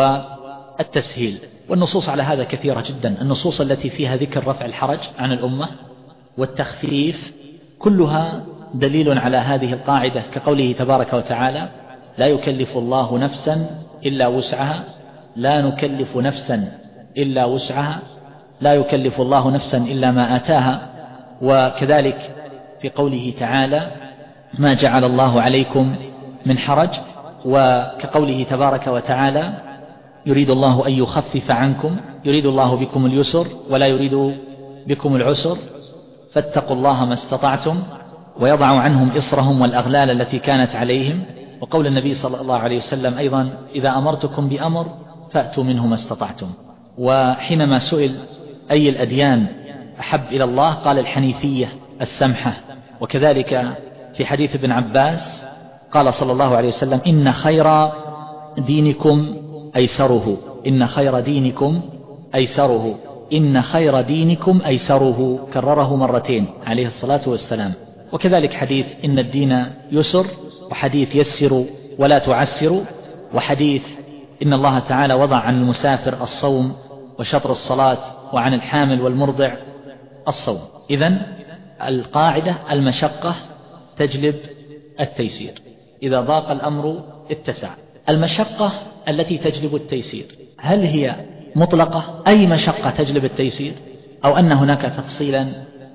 B: والتسهيل. والنصوص على هذا كثيرة جدا، النصوص التي فيها ذكر رفع الحرج عن الأمة والتخفيف كلها دليل على هذه القاعدة، كقوله تبارك وتعالى لا يكلف الله نفسا إلا وسعها، لا نكلف نفسا إلا وسعها، لا يكلف الله نفسا إلا ما آتاها. وكذلك في قوله تعالى ما جعل الله عليكم من حرج، وكقوله تبارك وتعالى يريد الله أن يخفف عنكم، يريد الله بكم اليسر ولا يريد بكم العسر، فاتقوا الله ما استطعتم، ويضع عنهم إصرهم والأغلال التي كانت عليهم. وقول النبي صلى الله عليه وسلم أيضا: إذا أمرتكم بأمر فأتوا منه ما استطعتم. وحينما سئل أي الأديان أحب إلى الله قال: الحنيفية السمحة. وكذلك في حديث ابن عباس قال صلى الله عليه وسلم: إن خير دينكم أيسره، إن خير دينكم أيسره، إن خير دينكم أيسره، كرره مرتين عليه الصلاة والسلام. وكذلك حديث إن الدين يسر، وحديث يسر ولا تعسر، وحديث إن الله تعالى وضع عن المسافر الصوم وشطر الصلاة، وعن الحامل والمرضع الصوم. إذن القاعدة: المشقة تجلب التيسير، إذا ضاق الأمر اتسع. المشقة التي تجلب التيسير هل هي مطلقة أي مشقة تجلب التيسير، أو أن هناك تفصيلا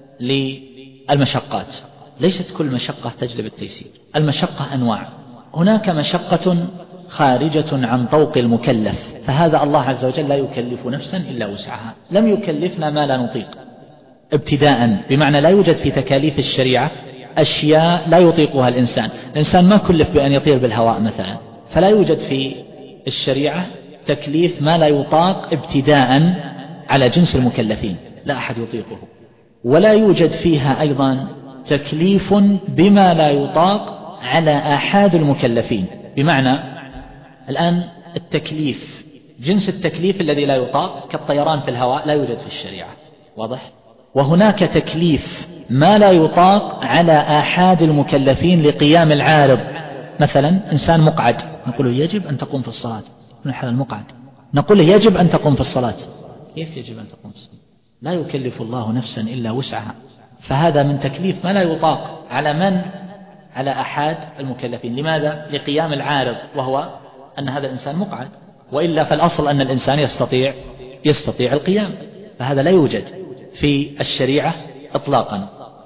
B: للمشقات؟ ليست كل مشقة تجلب التيسير. المشقة أنواع، هناك مشقة خارجة عن طوق المكلف، فهذا الله عز وجل لا يكلف نفسا إلا وسعها، لم يكلفنا ما لا نطيق ابتداء، بمعنى لا يوجد في تكاليف الشريعة أشياء لا يطيقها الإنسان. الإنسان ما كلف بأن يطير بالهواء مثلا، فلا يوجد في الشريعة تكليف ما لا يطاق ابتداء على جنس المكلفين، لا أحد يطيقه. ولا يوجد فيها أيضا تكليف بما لا يطاق على آحاد المكلفين، بمعنى الآن التكليف، جنس التكليف الذي لا يطاق كالطيران في الهواء لا يوجد في الشريعة، واضح؟ وهناك تكليف ما لا يطاق على آحاد المكلفين لقيام العارض، مثلا إنسان مقعد نقول له يجب أن تقوم في الصلاة، من حال المقعد نقول له يجب أن تقوم في الصلاة. كيف يجب أن تقوم في الصلاة؟ لا يكلف الله نفسا إلا وسعها، فهذا من تكليف ما لا يطاق على من؟ على أحد المكلفين. لماذا؟ لقيام العارض، وهو أن هذا الإنسان مقعد، وإلا فالأصل أن الإنسان يستطيع يستطيع القيام، فهذا لا يوجد في الشريعة إطلاقا.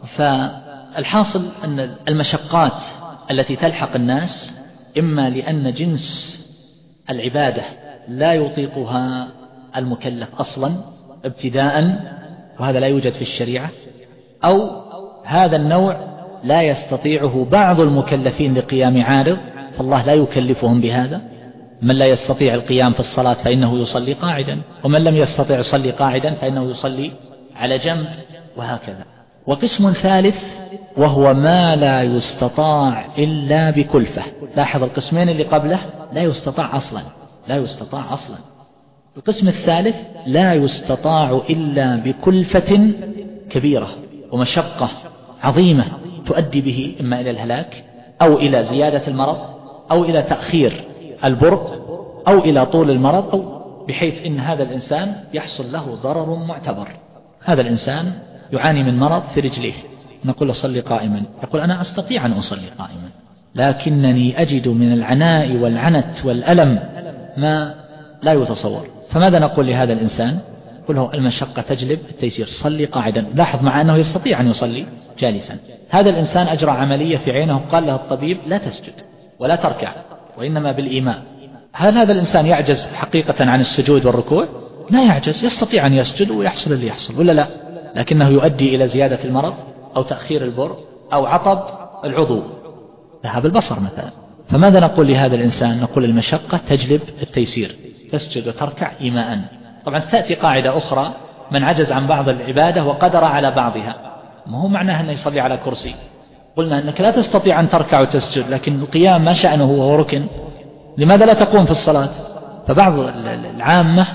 B: فالحاصل أن المشقات التي تلحق الناس إما لأن جنس العبادة لا يطيقها المكلف أصلا ابتداء، وهذا لا يوجد في الشريعة، أو هذا النوع لا يستطيعه بعض المكلفين لقيام عارض، فالله لا يكلفهم بهذا. من لا يستطيع القيام في الصلاة فإنه يصلي قاعدا، ومن لم يستطيع يصلي قاعدا فإنه يصلي على جنب، وهكذا. وقسم ثالث وهو ما لا يستطاع إلا بكلفة. لاحظ القسمين اللي قبله لا يستطاع أصلا، لا يستطاع أصلا. القسم الثالث لا يستطاع إلا بكلفة كبيرة ومشقة عظيمة تؤدي به إما إلى الهلاك، أو إلى زيادة المرض، أو إلى تأخير البرء، أو إلى طول المرض، أو بحيث إن هذا الإنسان يحصل له ضرر معتبر. هذا الإنسان يعاني من مرض في رجليه، نقول له صلي قائما، يقول أنا أستطيع أن أصلي قائما، لكنني أجد من العناء والعنت والألم ما لا يتصور. فماذا نقول لهذا الإنسان؟ نقول له المشقة تجلب التيسير، صلي قاعدا. لاحظ مع أنه يستطيع أن يصلي جالسا. هذا الإنسان أجرى عملية في عينه، قال له الطبيب لا تسجد ولا تركع وإنما بالإيماء. هل هذا الإنسان يعجز حقيقة عن السجود والركوع؟ لا يعجز، يستطيع أن يسجد ويحصل اللي يحصل، ولا لا؟ لكنه يؤدي إلى زيادة المرض، أو تأخير البر، أو عطب العضو، ذهاب البصر مثلا. فماذا نقول لهذا الإنسان؟ نقول المشقة تجلب التيسير، تسجد وتركع إيماء. طبعا ستأتي قاعدة أخرى: من عجز عن بعض العبادة وقدر على بعضها. ما هو معناه أنه يصلي على كرسي، قلنا أنك لا تستطيع أن تركع وتسجد، لكن القيام ما شأنه وهو ركن، لماذا لا تقوم في الصلاة؟ فبعض العامة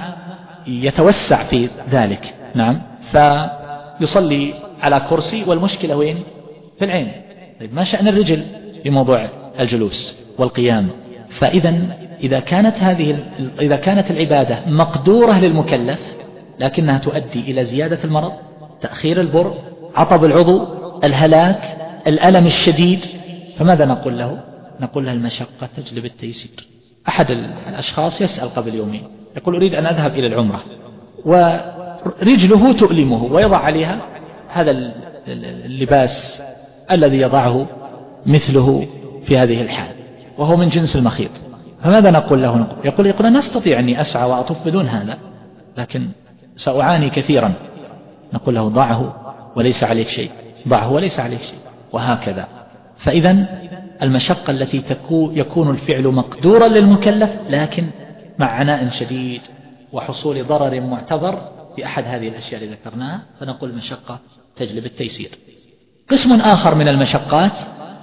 B: يتوسع في ذلك، نعم، فيصلي على كرسي والمشكلة وين؟ في العين. طيب ما شأن الرجل في موضوع الجلوس والقيام؟ فإذا إذا كانت هذه إذا كانت العبادة مقدورة للمكلف لكنها تؤدي إلى زيادة المرض، تأخير البر، عطب العضو، الهلاك، الألم الشديد، فماذا نقول له؟ نقول له المشقة تجلب التيسير. أحد الأشخاص يسأل قبل يومين، يقول أريد أن أذهب إلى العمرة ورجله تؤلمه، ويضع عليها هذا اللباس الذي يضعه مثله في هذه الحال، وهو من جنس المخيط. فماذا نقول له؟ يقول يقول أنا أستطيع أني أسعى وأطوف بدون هذا، لكن سأعاني كثيرا. نقول له ضعه وليس عليك شيء، ضعه وليس عليك شيء، وهكذا. فإذا المشقة التي يكون الفعل مقدورا للمكلف لكن مع عناء شديد وحصول ضرر معتبر في أحد هذه الأشياء اللي ذكرناها، فنقول المشقة تجلب التيسير. قسم آخر من المشقات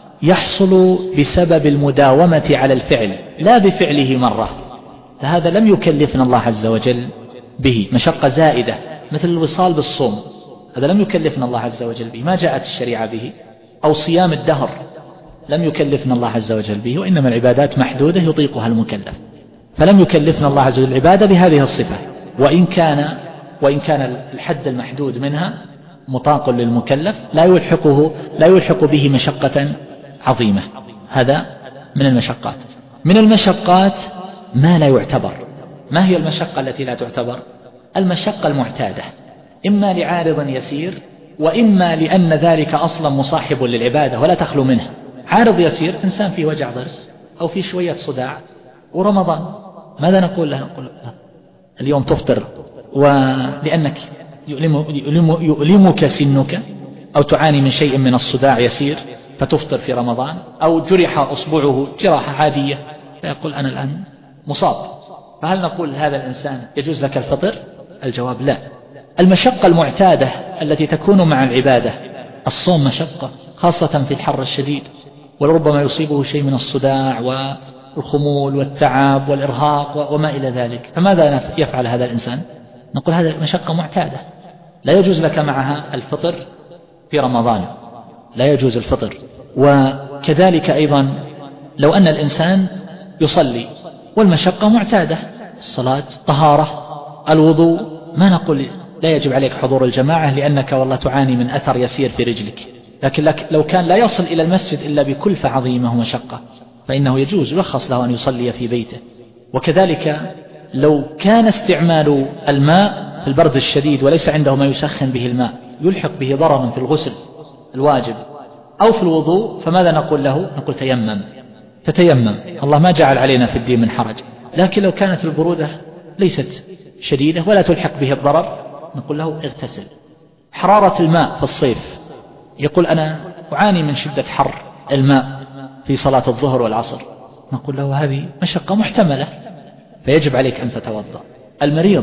B: يحصل بسبب المداومة على الفعل لا بفعله مرة، فهذا لم يكلفنا الله عز وجل به، مشقة زائدة مثل الوصال بالصوم، هذا لم يكلفنا الله عز وجل به، ما جاءت الشريعة به. أو صيام الدهر لم يكلفنا الله عز وجل به، وإنما العبادات محدودة يطيقها المكلف، فلم يكلفنا الله عز وجل العبادة بهذه الصفة، وإن كان وإن كان الحد المحدود منها مطاق للمكلف لا يلحقه لا يلحق به مشقة عظيمة. هذا من المشقات. من المشقات ما لا يعتبر. ما هي المشقة التي لا تعتبر؟ المشقة المعتادة، إما لعارض يسير وإما لأن ذلك أصلا مصاحب للعبادة ولا تخلو منه. عارض يسير، إنسان فيه وجع ضرس أو فيه شوية صداع ورمضان، ماذا نقول له؟ نقول له اليوم تفطر، ولأنك يؤلم يؤلم يؤلمك سنك أو تعاني من شيء من الصداع يسير فتفطر في رمضان، أو جرح أصبعه جراحة عادية فيقول أنا الآن مصاب، فهل نقول هذا الإنسان يجوز لك الفطر؟ الجواب لا. المشقة المعتادة التي تكون مع العبادة، الصوم مشقة خاصة في الحر الشديد، ولربما يصيبه شيء من الصداع والخمول والتعب والإرهاق وما إلى ذلك، فماذا يفعل هذا الإنسان؟ نقول هذا مشقة معتادة لا يجوز لك معها الفطر في رمضان، لا يجوز الفطر. وكذلك أيضا لو أن الإنسان يصلي والمشقة معتادة، الصلاة طهارة، الوضوء، ما نقول لا يجب عليك حضور الجماعة لأنك والله تعاني من أثر يسير في رجلك، لكن لك لو كان لا يصل إلى المسجد إلا بكلفة عظيمة ومشقة فإنه يجوز يرخص له أن يصلي في بيته. وكذلك لو كان استعمال الماء في البرد الشديد وليس عنده ما يسخن به الماء يلحق به ضررا في الغسل الواجب أو في الوضوء، فماذا نقول له؟ نقول تيمم، تتيمم، الله ما جعل علينا في الدين من حرج. لكن لو كانت البرودة ليست شديدة ولا تلحق به الضرر نقول له اغتسل. حرارة الماء في الصيف، يقول أنا أعاني من شدة حر الماء في صلاة الظهر والعصر، نقول له هذه مشقة محتملة فيجب عليك أن تتوضأ. المريض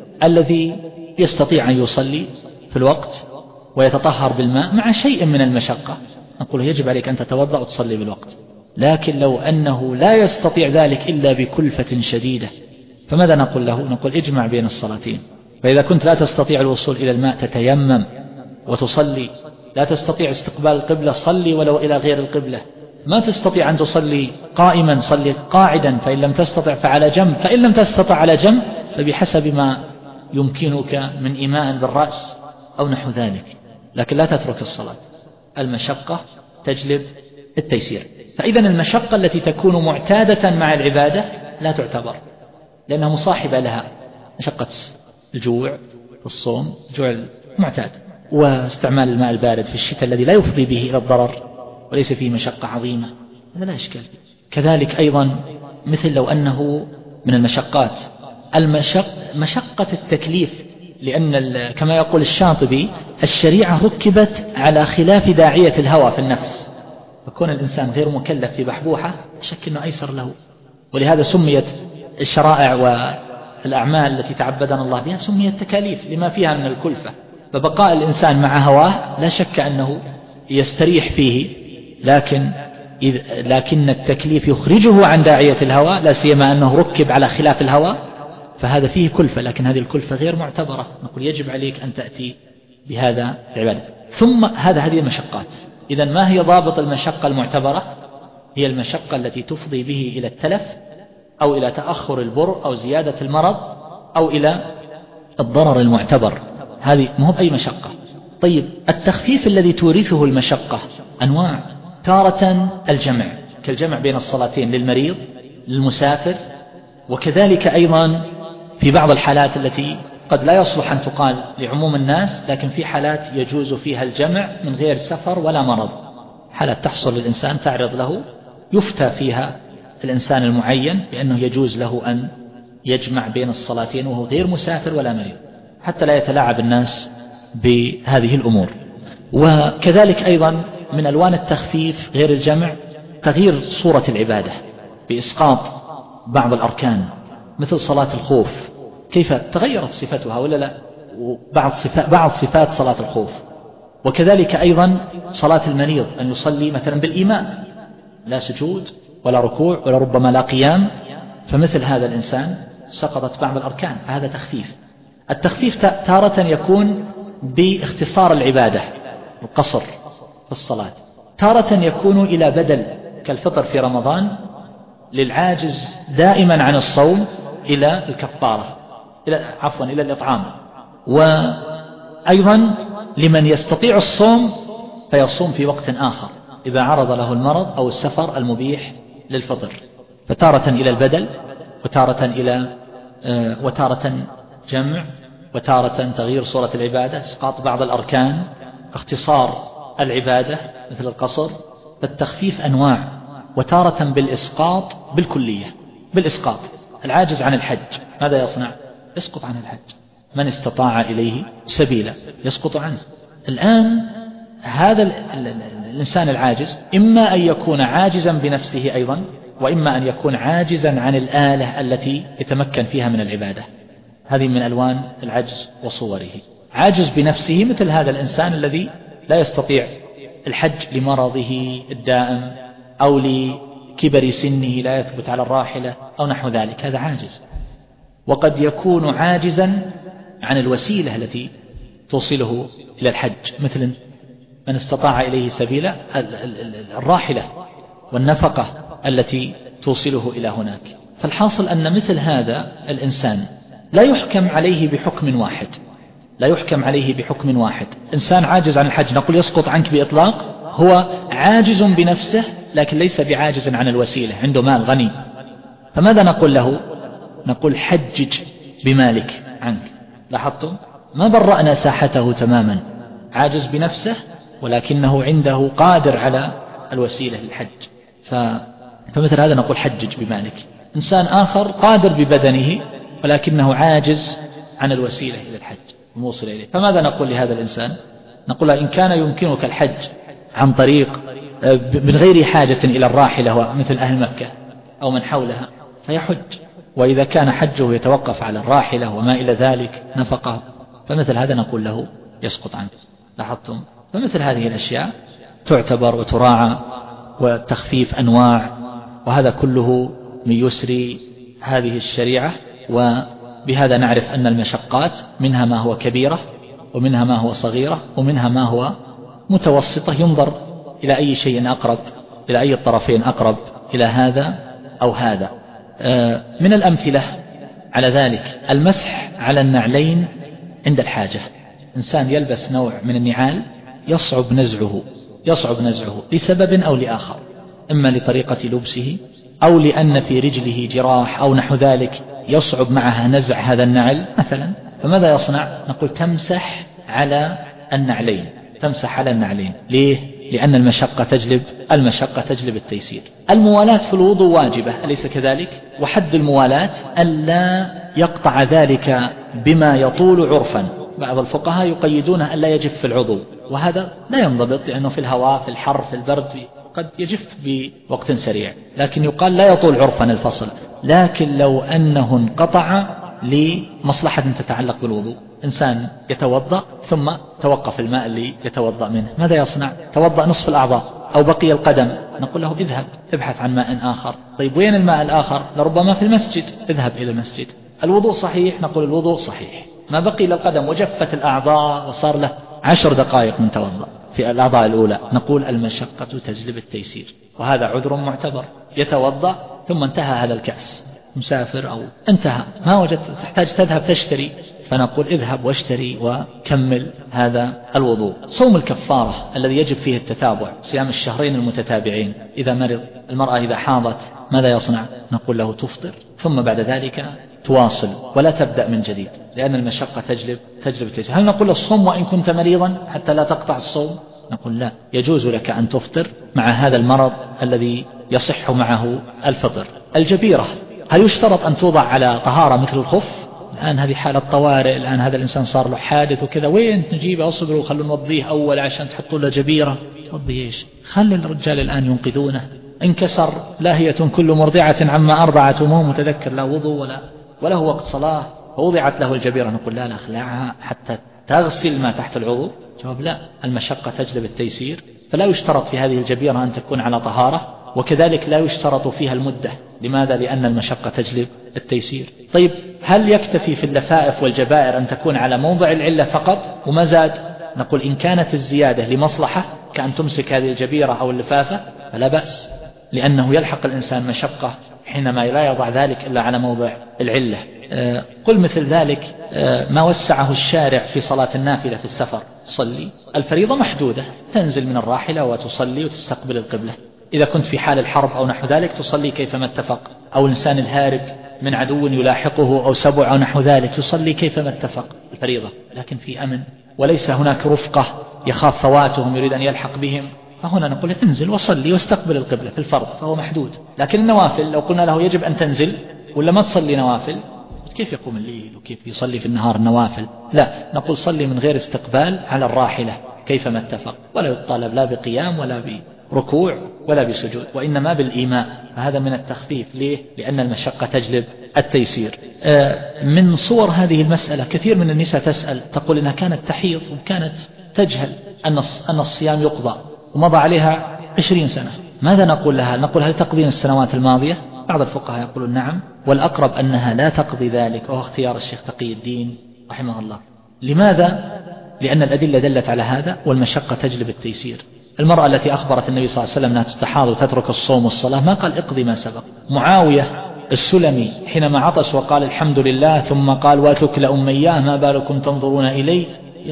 B: الذي يستطيع أن يصلي في الوقت ويتطهر بالماء مع شيء من المشقة نقول يجب عليك أن تتوضأ وتصلي بالوقت. لكن لو أنه لا يستطيع ذلك إلا بكلفة شديدة فماذا نقول له؟ نقول اجمع بين الصلاتين، فإذا كنت لا تستطيع الوصول إلى الماء تتيمم وتصلي، لا تستطيع استقبال القبلة صلي ولو إلى غير القبلة، ما تستطيع أن تصلي قائما صلي قاعدا، فإن لم تستطع فعلى جنب، فإن لم تستطع على جنب فبحسب ما يمكنك من إيماء بالرأس أو نحو ذلك، لكن لا تترك الصلاة. المشقة تجلب التيسير. فإذا المشقة التي تكون معتادة مع العبادة لا تعتبر لأنها مصاحبة لها، مشقة الجوع في الصوم جوع معتاد، واستعمال الماء البارد في الشتاء الذي لا يفضي به إلى الضرر وليس فيه مشقة عظيمة، هذا لا إشكال فيه. كذلك أيضا مثل لو أنه من المشقات المشق مشقة التكليف، لأن كما يقول الشاطبي الشريعة ركبت على خلاف داعية الهوى في النفس، فكون الإنسان غير مكلف في بحبوحة شك أنه أيسر له، ولهذا سميت الشرائع والأعمال التي تعبدنا الله بها سميت تكاليف لما فيها من الكلفة. فبقاء الإنسان مع هواه لا شك أنه يستريح فيه، لكن إذ لكن التكليف يخرجه عن داعية الهوى، لا سيما أنه ركب على خلاف الهوى، فهذا فيه كلفة، لكن هذه الكلفة غير معتبرة، نقول يجب عليك أن تأتي بهذا العبادة. ثم هذا هذه المشقات. إذن ما هي ضابط المشقة المعتبرة؟ هي المشقة التي تفضي به إلى التلف أو إلى تأخر البر أو زيادة المرض أو إلى الضرر المعتبر، هذه مو بأي مشقة. طيب التخفيف الذي تورثه المشقة أنواع، تارة الجمع كالجمع بين الصلاتين للمريض للمسافر، وكذلك أيضا في بعض الحالات التي قد لا يصلح أن تقال لعموم الناس، لكن في حالات يجوز فيها الجمع من غير سفر ولا مرض، حالات تحصل للإنسان تعرض له يفتى فيها الإنسان المعين بأنه يجوز له أن يجمع بين الصلاتين وهو غير مسافر ولا مريض، حتى لا يتلاعب الناس بهذه الأمور. وكذلك أيضا من ألوان التخفيف غير الجمع تغيير صورة العبادة بإسقاط بعض الأركان، مثل صلاة الخوف كيف تغيرت صفتها ولا لا، بعض صفات, بعض صفات صلاة الخوف. وكذلك أيضا صلاة المريض أن يصلي مثلا بالإيماء، لا سجود ولا ركوع ولا ربما لا قيام، فمثل هذا الإنسان سقطت بعض الأركان، فهذا تخفيف. التخفيف تارة يكون باختصار العبادة، القصر في الصلاة، تارة يكون إلى بدل كالفطر في رمضان للعاجز دائما عن الصوم إلى الكفارة، إلى عفوا إلى الإطعام. وأيضا لمن يستطيع الصوم فيصوم في وقت آخر إذا عرض له المرض أو السفر المبيح للفطر، فتارة إلى البدل، وتارة إلى آه وتارة جمع، وتارة تغيير صورة العبادة، اسقاط بعض الأركان، اختصار العبادة مثل القصر. فالتخفيف أنواع، وتارة بالإسقاط بالكلية. بالإسقاط العاجز عن الحج ماذا يصنع؟ يسقط عن الحج، من استطاع إليه سبيلا يسقط عنه. الآن هذا الإنسان العاجز إما أن يكون عاجزا بنفسه أيضا، وإما أن يكون عاجزا عن الآلة التي يتمكن فيها من العبادة. هذه من ألوان العجز وصوره. عاجز بنفسه مثل هذا الإنسان الذي لا يستطيع الحج لمرضه الدائم أو لكبر سنه لا يثبت على الراحلة أو نحو ذلك، هذا عاجز. وقد يكون عاجزا عن الوسيلة التي توصله إلى الحج، مثل من استطاع إليه سبيلا الراحلة والنفقة التي توصله إلى هناك. فالحاصل أن مثل هذا الإنسان لا يحكم عليه بحكم واحد، لا يحكم عليه بحكم واحد. إنسان عاجز عن الحج نقول يسقط عنك بإطلاق، هو عاجز بنفسه لكن ليس بعاجز عن الوسيلة، عنده مال غني، فماذا نقول له؟ نقول حجج بمالك عنك. لاحظتم؟ ما برأنا ساحته تماما، عاجز بنفسه ولكنه عنده قادر على الوسيلة للحج، ف... فمثل هذا نقول حجج بمالك. إنسان آخر قادر ببدنه ولكنه عاجز عن الوسيلة إلى الحج الموصل إليه، فماذا نقول لهذا الإنسان؟ نقول إن كان يمكنك الحج عن طريق من غير حاجة إلى الراحلة مثل أهل مكة أو من حولها فيحج، وإذا كان حجه يتوقف على الراحلة وما إلى ذلك نفقه، فمثل هذا نقول له يسقط عنك. لاحظتم؟ فمثل هذه الأشياء تعتبر وتراعى، والتخفيف أنواع، وهذا كله من يسر هذه الشريعة. وبهذا نعرف أن المشقات منها ما هو كبيرة ومنها ما هو صغيرة ومنها ما هو متوسطة، ينظر إلى أي شيء أقرب، إلى أي الطرفين أقرب إلى هذا أو هذا. من الأمثلة على ذلك المسح على النعلين عند الحاجة. إنسان يلبس نوع من النعال يصعب نزعه يصعب نزعه لسبب أو لآخر، إما لطريقة لبسه أو لأن في رجله جراح أو نحو ذلك يصعب معها نزع هذا النعل مثلا، فماذا يصنع؟ نقول تمسح على النعلين، تمسح على النعلين. ليه؟ لأن المشقة تجلب المشقة تجلب التيسير. الموالاة في الوضوء واجبة أليس كذلك؟ وحد الموالاة ألا يقطع ذلك بما يطول عرفا. بعض الفقهاء يقيدون ألا يجف في العضو، وهذا لا ينضبط، لأنه في الهواء في الحر في البرد قد يجف بوقت سريع، لكن يقال لا يطول عرفا الفصل. لكن لو أنه انقطع لمصلحة تتعلق بالوضوء، إنسان يتوضأ ثم توقف الماء اللي يتوضأ منه، ماذا يصنع؟ توضأ نصف الأعضاء أو بقي القدم، نقول له اذهب ابحث عن ماء آخر. طيب وين الماء الآخر؟ لربما في المسجد، اذهب إلى المسجد. الوضوء صحيح؟ نقول الوضوء صحيح، ما بقي للقدم وجفت الأعضاء وصار له عشر دقائق من توضأ في الأعضاء الأولى، نقول المشقة تجلب التيسير، وهذا عذر معتبر. يتوضأ ثم انتهى هذا الكأس، مسافر أو انتهى ما وجدت، تحتاج تذهب تشتري، فنقول اذهب واشتري وكمل هذا الوضوء. صوم الكفارة الذي يجب فيه التتابع، صيام الشهرين المتتابعين. إذا مرض المرأة إذا حاضت ماذا يصنع؟ نقول له تفطر ثم بعد ذلك تواصل ولا تبدأ من جديد، لأن المشقة تجلب تجلب التيسير. هل نقول الصوم وإن كنت مريضا حتى لا تقطع الصوم؟ نقول لا، يجوز لك أن تفطر مع هذا المرض الذي يصح معه الفطر. الجبيرة هل يشترط أن توضع على طهارة مثل الخف؟ الآن هذه حالة طوارئ، الآن هذا الإنسان صار له حادث وكذا، وين نجيبه؟ أصبروا خلوا نوضيه أول عشان تحطوا له جبيرة. وضي إيش؟ خلي الرجال الآن ينقذونه. انكسر لاهية كل مرضعة عما أرضعت ومو متذكر لا وضوء ولا وله وقت صلاة، فوضعت له الجبيرة، نقول لا لا خلعها حتى تغسل ما تحت العضو؟ جواب لا، المشقة تجلب التيسير، فلا يشترط في هذه الجبيرة أن تكون على طهارة، وكذلك لا يشترط فيها المدة. لماذا؟ لأن المشقة تجلب التيسير. طيب هل يكتفي في اللفائف والجبائر أن تكون على موضع العلة فقط وما زاد؟ نقول إن كانت الزيادة لمصلحة كأن تمسك هذه الجبيرة أو اللفافة فلا بأس، لأنه يلحق الإنسان مشقة حينما لا يضع ذلك إلا على موضع العلة. آه قل مثل ذلك آه ما وسعه الشارع في صلاة النافلة في السفر. صلي الفريضة محدودة، تنزل من الراحلة وتصلي وتستقبل القبلة. إذا كنت في حال الحرب أو نحو ذلك تصلي كيفما اتفق، أو الإنسان الهارب من عدو يلاحقه أو سبع أو نحو ذلك يصلي كيفما اتفق الفريضة. لكن في أمن وليس هناك رفقة يخاف فواتهم يريد أن يلحق بهم، فهنا نقول انزل وصلي واستقبل القبلة في الفرض فهو محدود. لكن النوافل لو قلنا له يجب أن تنزل ولا ما تصلي نوافل، كيف يقوم الليل وكيف يصلي في النهار النوافل؟ لا، نقول صلي من غير استقبال على الراحلة كيفما اتفق، ولا يطالب لا بقيام ولا بركوع ولا بسجود، وإنما بالإيماء، فهذا من التخفيف. ليه؟ لأن المشقة تجلب التيسير. من صور هذه المسألة كثير من النساء تسأل تقول إنها كانت تحيض وكانت تجهل أن الصيام يقضى ومضى عليها عشرين سنة، ماذا نقول لها؟ نقول هل تقضين السنوات الماضية؟ بعض الفقهاء يقولون نعم، والأقرب أنها لا تقضي ذلك، وهو اختيار الشيخ تقي الدين رحمه الله. لماذا؟ لأن الأدلة دلت على هذا، والمشقة تجلب التيسير. المرأة التي أخبرت النبي صلى الله عليه وسلم أنها تستحاض وتترك الصوم والصلاة ما قال اقضي ما سبق. معاوية السلمي حينما عطس وقال الحمد لله ثم قال وثكل أمياه ما بالكم تنظرون إلي،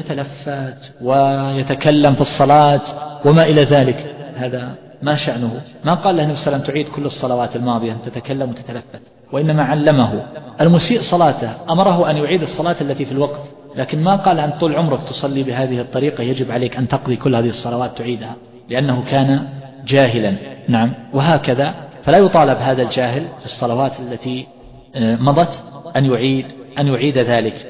B: يتلفت ويتكلم في الصلاة وما إلى ذلك، هذا ما شأنه. ما قال له النبي صلى الله عليه وسلم تعيد كل الصلوات الماضية تتكلم وتتلفت، وإنما علمه. المسيء صلاته أمره أن يعيد الصلاة التي في الوقت، لكن ما قال أن طول عمرك تصلي بهذه الطريقة يجب عليك أن تقضي كل هذه الصلوات تعيدها، لأنه كان جاهلا. نعم، وهكذا فلا يطالب هذا الجاهل في الصلوات التي مضت أن يعيد أن يعيد ذلك.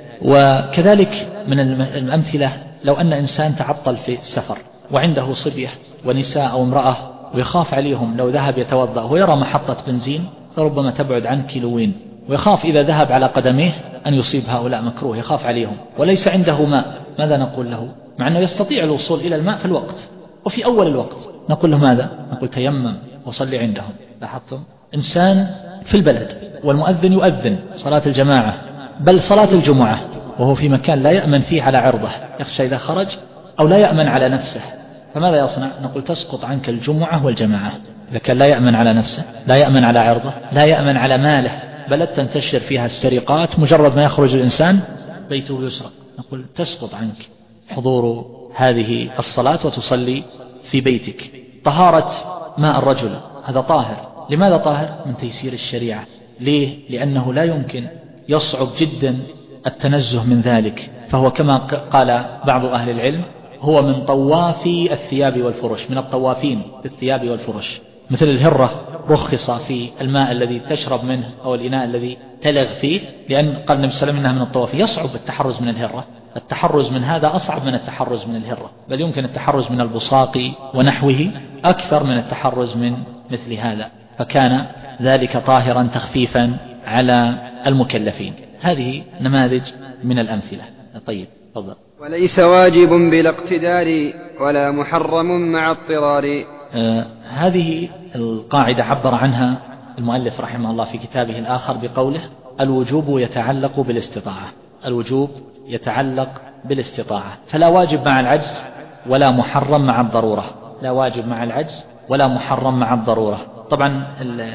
B: وكذلك من الأمثلة لو أن إنسان تعطل في السفر وعنده صبية ونساء أو امرأة ويخاف عليهم، لو ذهب يتوضأ ويرى محطة بنزين فربما تبعد عن كيلوين، ويخاف إذا ذهب على قدميه أن يصيب هؤلاء مكروه، يخاف عليهم وليس عنده ماء، ماذا نقول له؟ مع أنه يستطيع الوصول إلى الماء في الوقت وفي أول الوقت، نقول له ماذا؟ نقول تيمم وصلي عندهم. لاحظتم؟ إنسان في البلد والمؤذن يؤذن صلاة الجماعة بل صلاة الجمعة وهو في مكان لا يأمن فيه على عرضه، يخشى إذا خرج أو لا يأمن على نفسه، فماذا يصنع؟ نقول تسقط عنك الجمعة والجماعة. إذا كان لا يأمن على نفسه، لا يأمن على عرضه، لا يأمن على ماله، بلد تنتشر فيها السرقات، مجرد ما يخرج الإنسان بيته يسرق، نقول تسقط عنك حضور هذه الصلاة وتصلي في بيتك. طهارة ماء الرجل هذا طاهر. لماذا طاهر؟ من تيسير الشريعة. ليه؟ لأنه لا يمكن، يصعب جدا التنزه من ذلك، فهو كما قال بعض أهل العلم هو من طوافي الثياب والفرش، من الطوافين في الثياب والفرش. مثل الهرة رخص في الماء الذي تشرب منه أو الإناء الذي تلغ فيه، لأن قال النبي صلى الله عليه وسلم إنها من الطوافين. يصعب التحرز من الهرة، التحرز من هذا أصعب من التحرز من الهرة، بل يمكن التحرز من البصاق ونحوه أكثر من التحرز من مثل هذا، فكان ذلك طاهرا تخفيفا على المكلفين. هذه نماذج من الأمثلة. طيب تفضل.
A: وليس واجب بلا اقتدار ولا محرم مع اضطرار.
B: آه هذه القاعدة عبر عنها المؤلف رحمه الله في كتابه الآخر بقوله الوجوب يتعلق بالاستطاعة. الوجوب يتعلق بالاستطاعة، فلا واجب مع العجز ولا محرم مع الضرورة. لا واجب مع العجز ولا محرم مع الضرورة. طبعا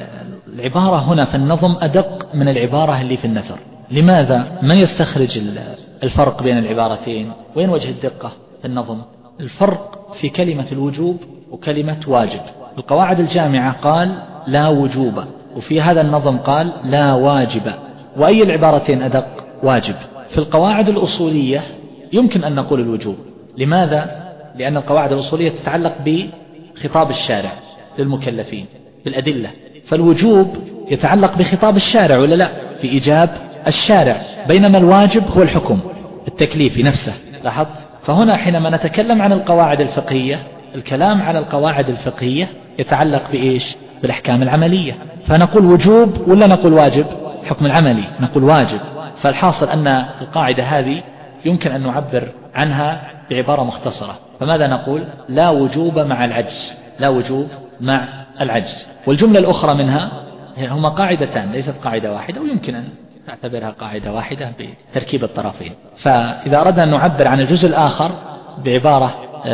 B: العبارة هنا في النظم أدق من العبارة اللي في النثر. لماذا؟ من يستخرج الفرق بين العبارتين؟ وين وجه الدقة في النظم؟ الفرق في كلمة الوجوب وكلمة واجب. القواعد الجامعة قال لا وجوب، وفي هذا النظم قال لا واجب. وأي العبارتين أدق؟ واجب. في القواعد الأصولية يمكن أن نقول الوجوب. لماذا؟ لأن القواعد الأصولية تتعلق بخطاب الشارع للمكلفين، بالأدلة. فالوجوب يتعلق بخطاب الشارع ولا لا، بإيجاب الشارع، بينما الواجب هو الحكم التكليفي نفسه. لاحظت؟ فهنا حينما نتكلم عن القواعد الفقهية، الكلام على القواعد الفقهية يتعلق بإيش؟ بالأحكام العملية. فنقول وجوب ولا نقول واجب؟ حكم العملي نقول واجب. فالحاصل أن القاعدة هذه يمكن أن نعبر عنها بعبارة مختصرة. فماذا نقول؟ لا وجوب مع العجز، لا وجوب مع العجز. والجملة الأخرى منها هما قاعدتان ليست قاعدة واحدة، ويمكن أن تعتبرها قاعدة واحدة بتركيب الطرفين. فإذا أردنا أن نعبر عن الجزء الآخر بعبارة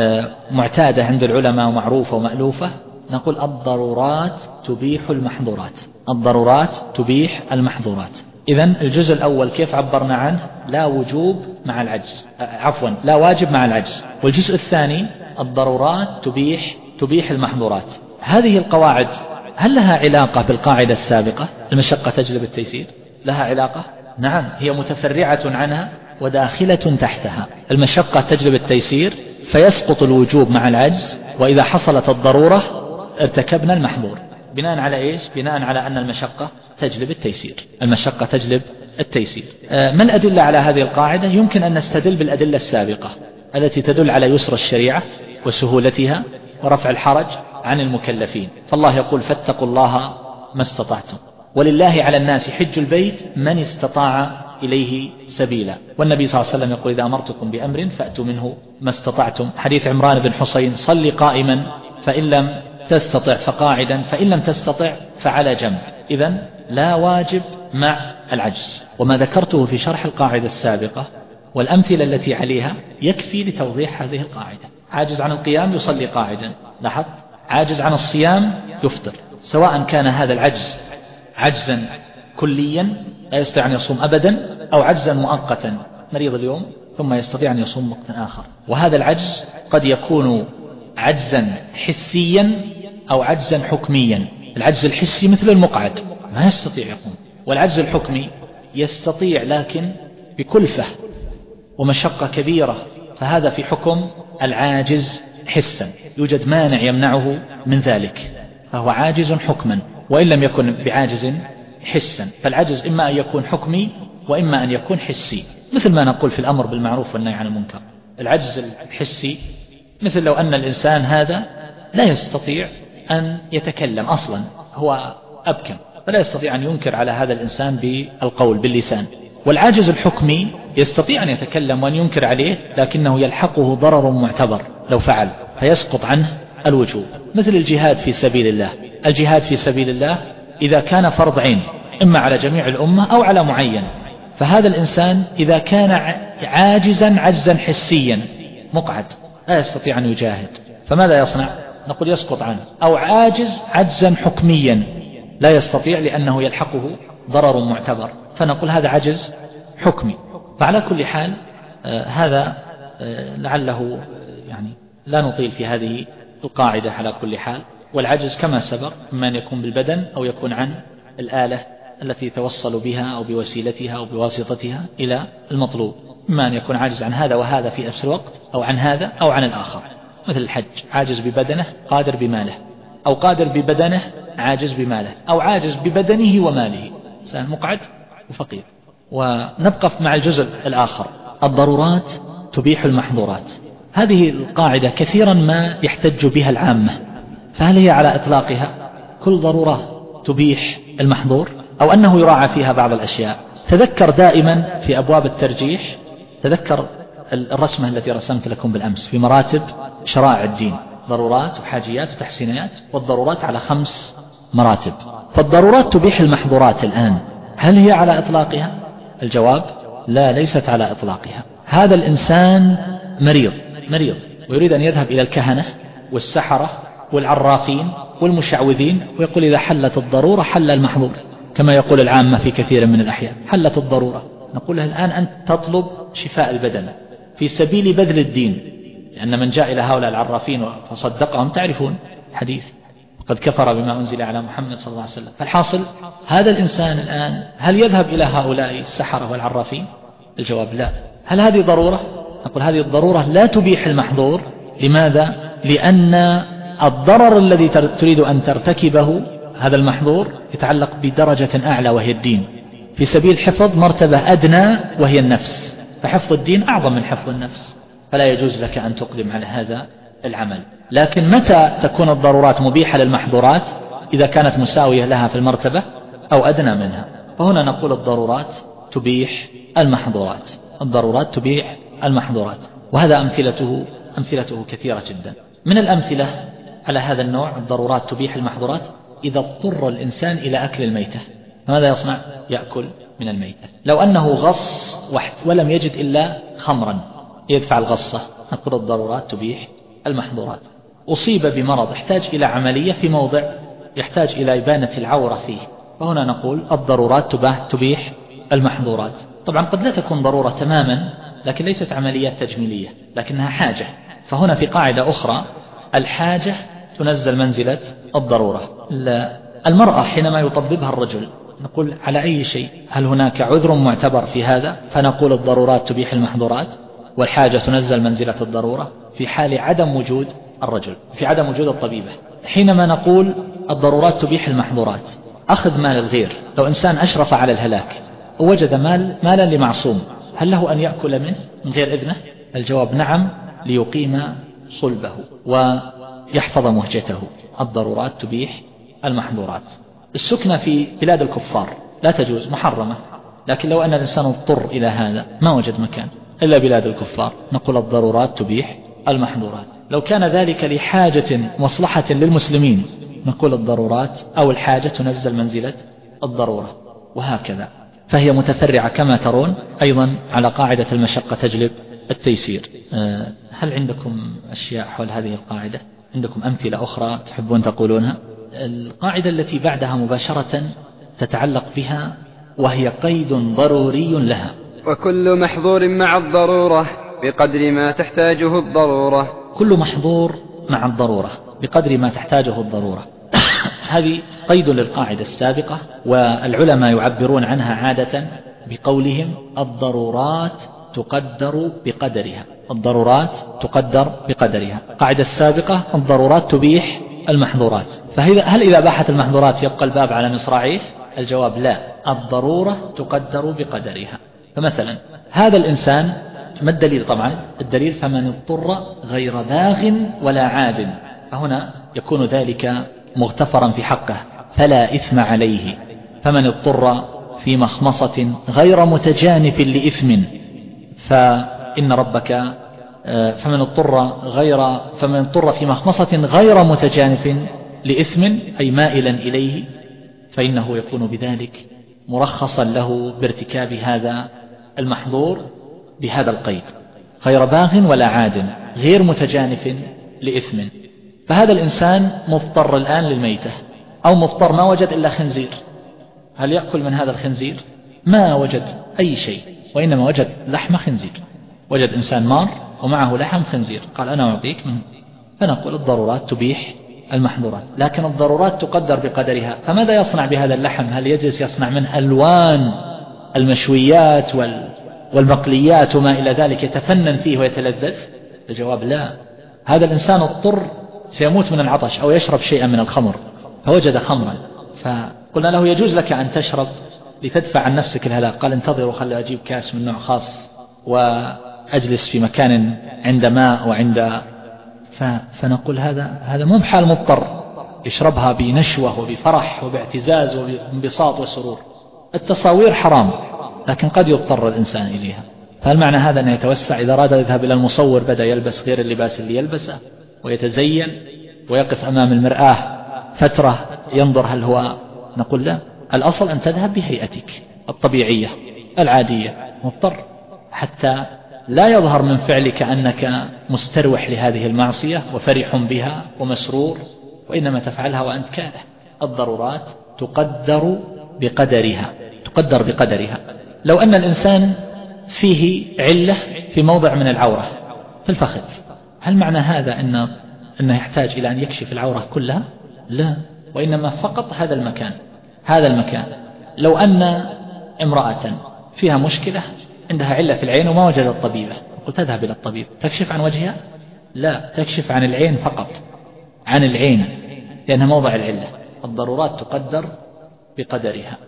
B: معتادة عند العلماء ومعروفة ومألوفة، نقول الضرورات تبيح المحظورات، الضرورات تبيح المحظورات. إذن الجزء الأول كيف عبرنا عنه؟ لا وجوب مع العجز، عفوا لا واجب مع العجز. والجزء الثاني الضرورات تبيح تبيح المحظورات. هذه القواعد هل لها علاقة بالقاعدة السابقة المشقة تجلب التيسير؟ لها علاقة؟ نعم، هي متفرعة عنها وداخلة تحتها. المشقة تجلب التيسير فيسقط الوجوب مع العجز، وإذا حصلت الضرورة ارتكبنا المحظور. بناء على إيش؟ بناء على أن المشقة تجلب التيسير، المشقة تجلب التيسير. ما الأدلة على هذه القاعدة؟ يمكن أن نستدل بالأدلة السابقة التي تدل على يسر الشريعة وسهولتها ورفع الحرج عن المكلفين. فالله يقول فاتقوا الله ما استطعتم، ولله على الناس حج البيت من استطاع إليه سبيلا. والنبي صلى الله عليه وسلم يقول إذا أمرتكم بأمر فأتوا منه ما استطعتم. حديث عمران بن حسين صل قائما فإن لم تستطع فقاعدا فإن لم تستطع فعلى جنب. إذن لا واجب مع العجز. وما ذكرته في شرح القاعدة السابقة والأمثلة التي عليها يكفي لتوضيح هذه القاعدة. عاجز عن القيام يصلي قاعدا، لاحظت؟ عاجز عن الصيام يفطر، سواء كان هذا العجز عجزا كليا لا يستطيع أن يصوم أبدا، أو عجزا مؤقتا مريض اليوم ثم يستطيع أن يصوم وقتا آخر. وهذا العجز قد يكون عجزا حسيا أو عجزا حكميا. العجز الحسي مثل المقعد ما يستطيع يقوم، والعجز الحكمي يستطيع لكن بكلفة ومشقة كبيرة، فهذا في حكم العاجز حسا، يوجد مانع يمنعه من ذلك، فهو عاجز حكما وإن لم يكن بعاجز حسا. فالعجز إما أن يكون حكمي وإما أن يكون حسي، مثل ما نقول في الأمر بالمعروف والنهي عن المنكر. العجز الحسي مثل لو أن الإنسان هذا لا يستطيع أن يتكلم أصلا، هو أبكم، فلا يستطيع أن ينكر على هذا الإنسان بالقول باللسان. والعاجز الحكمي يستطيع أن يتكلم وأن ينكر عليه، لكنه يلحقه ضرر معتبر لو فعل فيسقط عنه الوجوب، مثل الجهاد في سبيل الله. الجهاد في سبيل الله إذا كان فرض عين إما على جميع الأمة أو على معين، فهذا الإنسان إذا كان عاجزا عجزا حسيا مقعد لا يستطيع أن يجاهد، فماذا يصنع؟ نقول يسقط عنه. أو عاجز عجزا حكميا لا يستطيع لأنه يلحقه ضرر معتبر، فنقول هذا عجز حكمي. فعلى كل حال آه هذا آه لعله يعني لا نطيل في هذه القاعدة على كل حال. والعجز كما سبق إما أن يكون بالبدن أو يكون عن الآلة التي توصل بها أو بوسيلتها أو بواسطتها إلى المطلوب، إما أن يكون عاجز عن هذا وهذا في نفس الوقت أو عن هذا أو عن الآخر، مثل الحج عاجز ببدنه قادر بماله، أو قادر ببدنه عاجز بماله، أو عاجز ببدنه وماله، إنسان مقعد وفقير. ونبقى مع الجزء الآخر الضرورات تبيح المحظورات. هذه القاعدة كثيرا ما يحتج بها العامة، فهل هي على إطلاقها كل ضرورة تبيح المحظور أو أنه يراعى فيها بعض الأشياء؟ تذكر دائما في أبواب الترجيح، تذكر الرسمة التي رسمت لكم بالأمس في مراتب شرائع الدين، ضرورات وحاجيات وتحسينيات، والضرورات على خمس مراتب. فالضرورات تبيح المحظورات الآن هل هي على إطلاقها؟ الجواب لا، ليست على إطلاقها. هذا الإنسان مريض مريض ويريد أن يذهب إلى الكهنة والسحرة والعرافين والمشعوذين، ويقول إذا حلت الضرورة حل المحظور، كما يقول العامة في كثير من الأحيان حلت الضرورة. نقول له الآن أنت تطلب شفاء البدن في سبيل بذل الدين، لأن من جاء إلى هؤلاء العرافين فصدقهم تعرفون حديث قد كفر بما أنزل على محمد صلى الله عليه وسلم. فالحاصل هذا الإنسان الآن هل يذهب إلى هؤلاء السحرة والعرافين؟ الجواب لا. هل هذه ضرورة؟ نقول هذه الضرورة لا تبيح المحظور. لماذا؟ لأن الضرر الذي تريد أن ترتكبه هذا المحظور يتعلق بدرجة أعلى وهي الدين، في سبيل حفظ مرتبة أدنى وهي النفس، فحفظ الدين أعظم من حفظ النفس، فلا يجوز لك أن تقدم على هذا العمل. لكن متى تكون الضرورات مبيحة للمحظورات؟ إذا كانت مساوية لها في المرتبة أو أدنى منها، فهنا نقول الضرورات تبيح المحظورات، الضرورات تبيح المحظورات. وهذا أمثلته أمثلته كثيرة جدا. من الأمثلة على هذا النوع الضرورات تبيح المحظورات: إذا اضطر الإنسان إلى أكل الميتة، ماذا يصنع؟ يأكل من الميتة. لو أنه غص ولم يجد إلا خمرا يدفع الغصة، نقول الضرورات تبيح المحظورات. أصيب بمرض احتاج إلى عملية في موضع يحتاج إلى إبانة العورة فيه، فهنا نقول الضرورات تبيح المحظورات. طبعا قد لا تكون ضرورة تماما، لكن ليست عمليات تجميلية، لكنها حاجة، فهنا في قاعدة أخرى: الحاجة تنزل منزلة الضرورة. المرأة حينما يطببها الرجل نقول على أي شيء؟ هل هناك عذر معتبر في هذا؟ فنقول الضرورات تبيح المحظورات، والحاجة تنزل منزلة الضرورة في حال عدم وجود الرجل، في عدم وجود الطبيبة. حينما نقول الضرورات تبيح المحظورات: أخذ مال الغير، لو إنسان أشرف على الهلاك ووجد مال مالا لمعصوم، هل له أن يأكل منه من غير إذنه؟ الجواب نعم، ليقيم صلبه ويحفظ مهجته. الضرورات تبيح المحظورات. السكنة في بلاد الكفار لا تجوز، محرمة، لكن لو أن الإنسان اضطر إلى هذا ما وجد مكان إلا بلاد الكفار، نقول الضرورات تبيح المحظورات. لو كان ذلك لحاجة مصلحة للمسلمين، نقول الضرورات أو الحاجة تنزل منزلة الضرورة، وهكذا. فهي متفرعة كما ترون أيضا على قاعدة المشقة تجلب التيسير. هل عندكم أشياء حول هذه القاعدة؟ عندكم أمثلة أخرى تحبون تقولونها؟ القاعدة التي بعدها مباشرة تتعلق بها، وهي قيد ضروري لها:
A: وكل محظور مع الضرورة بقدر ما تحتاجه الضرورة.
B: كل محظور مع الضرورة بقدر ما تحتاجه الضرورة. هذه قيد للقاعدة السابقة، والعلماء يعبرون عنها عادة بقولهم الضرورات تقدر بقدرها. الضرورات تقدر بقدرها. القاعدة السابقة الضرورات تبيح المحظورات، فهل إذا باحت المحظورات يبقى الباب على مصراعيه؟ الجواب لا، الضرورة تقدر بقدرها. فمثلا هذا الإنسان، ما الدليل؟ طبعا الدليل: فمن اضطر غير باغ ولا عاد، فهنا يكون ذلك مغتفرا في حقه فلا إثم عليه. فمن اضطر في مخمصة غير متجانف لإثم فإن ربك فمن اضطر غير فمن اضطر في مخمصة غير متجانف لإثم أي مائلا إليه، فإنه يكون بذلك مرخصا له بارتكاب هذا المحظور بهذا القيد: غير باغ ولا عاد غير متجانف لإثم. فهذا الإنسان مضطر الآن للميتة، أو مضطر ما وجد إلا خنزير، هل يأكل من هذا الخنزير؟ ما وجد أي شيء، وإنما وجد لحم خنزير. وجد إنسان مار ومعه لحم خنزير، قال أنا أعطيك منه، فنقول الضرورات تبيح المحظورات، لكن الضرورات تقدر بقدرها. فماذا يصنع بهذا اللحم؟ هل يجلس يصنع منه ألوان المشويات والمقليات وما إلى ذلك يتفنن فيه ويتلذذ؟ الجواب لا. هذا الإنسان اضطر، سيموت من العطش أو يشرب شيئا من الخمر، فوجد خمرا، فقلنا له يجوز لك أن تشرب لتدفع عن نفسك الهلاك. قال انتظروا خلي أجيب كاس من نوع خاص وأجلس في مكان عند ماء وعند ف... فنقول هذا هذا مو بحال مضطر يشربها بنشوة وبفرح وباعتزاز وبانبساط وسرور. التصاوير حرام، لكن قد يضطر الإنسان إليها. فهل معنى هذا أن يتوسع إذا أراد يذهب إلى المصور بدأ يلبس غير اللباس اللي يلبسه ويتزين ويقف أمام المرآة فترة ينظر هل هو؟ نقول لا، الأصل أن تذهب بهيئتك الطبيعية العادية، مضطر، حتى لا يظهر من فعلك أنك مستروح لهذه المعصية وفرح بها ومسرور، وإنما تفعلها وأنت كاره. الضرورات تقدر بقدرها تقدر بقدرها. لو أن الإنسان فيه علة في موضع من العورة في الفخذ، هل معنى هذا أن أنه يحتاج إلى أن يكشف العورة كلها؟ لا، وإنما فقط هذا المكان هذا المكان. لو أن امرأة فيها مشكلة عندها علة في العين وما وجدت الطبيبة، قلت تذهب إلى الطبيب، تكشف عن وجهها؟ لا، تكشف عن العين فقط، عن العين، لأنها موضع العلة. الضرورات تقدر بقدرها.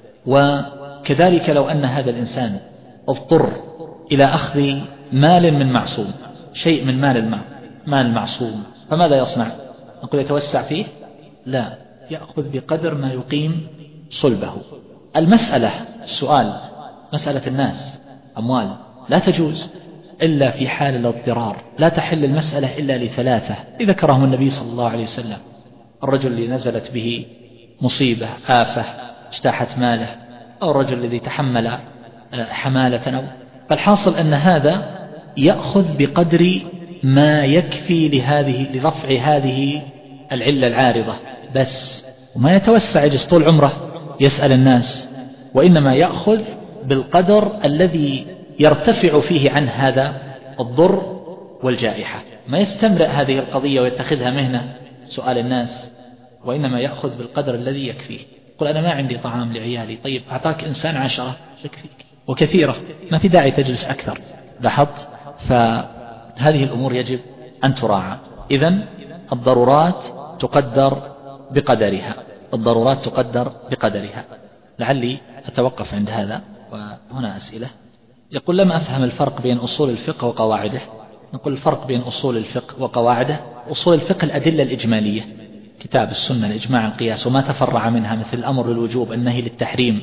B: وكذلك لو أن هذا الإنسان اضطر إلى أخذ مال من معصوم، شيء من مال المال مال المعصوم، فماذا يصنع؟ نقول يتوسع فيه؟ لا، يأخذ بقدر ما يقيم صلبه. المسألة السؤال مسألة الناس أموال لا تجوز إلا في حال الاضطرار، لا تحل المسألة إلا لثلاثة ذكرهم النبي صلى الله عليه وسلم: الرجل الذي نزلت به مصيبة آفة اجتاحت ماله، أو الرجل الذي تحمل حمالة. أو فالحاصل أن هذا يأخذ بقدر ما يكفي لهذه لرفع هذه العلة العارضة بس، وما يتوسع يجلس طول عمره يسأل الناس، وإنما يأخذ بالقدر الذي يرتفع فيه عن هذا الضر والجائحة. ما يستمرئ هذه القضية ويتخذها مهنة سؤال الناس، وإنما يأخذ بالقدر الذي يكفيه. قل أنا ما عندي طعام لعيالي، طيب أعطاك إنسان عشرة يكفيك وكثيرة، ما في داعي تجلس أكثر. لاحظت؟ فهذه الأمور يجب أن تراعى. إذن الضرورات تقدر بقدرها، الضرورات تقدر بقدرها. لعلي أتوقف عند هذا، وهنا أسئلة. يقول: لم أفهم الفرق بين أصول الفقه وقواعده. نقول الفرق بين أصول الفقه وقواعده: أصول الفقه الأدلة الإجمالية، كتاب السنة، الإجماع، القياس، وما تفرع منها مثل الأمر للوجوب، النهي للتحريم.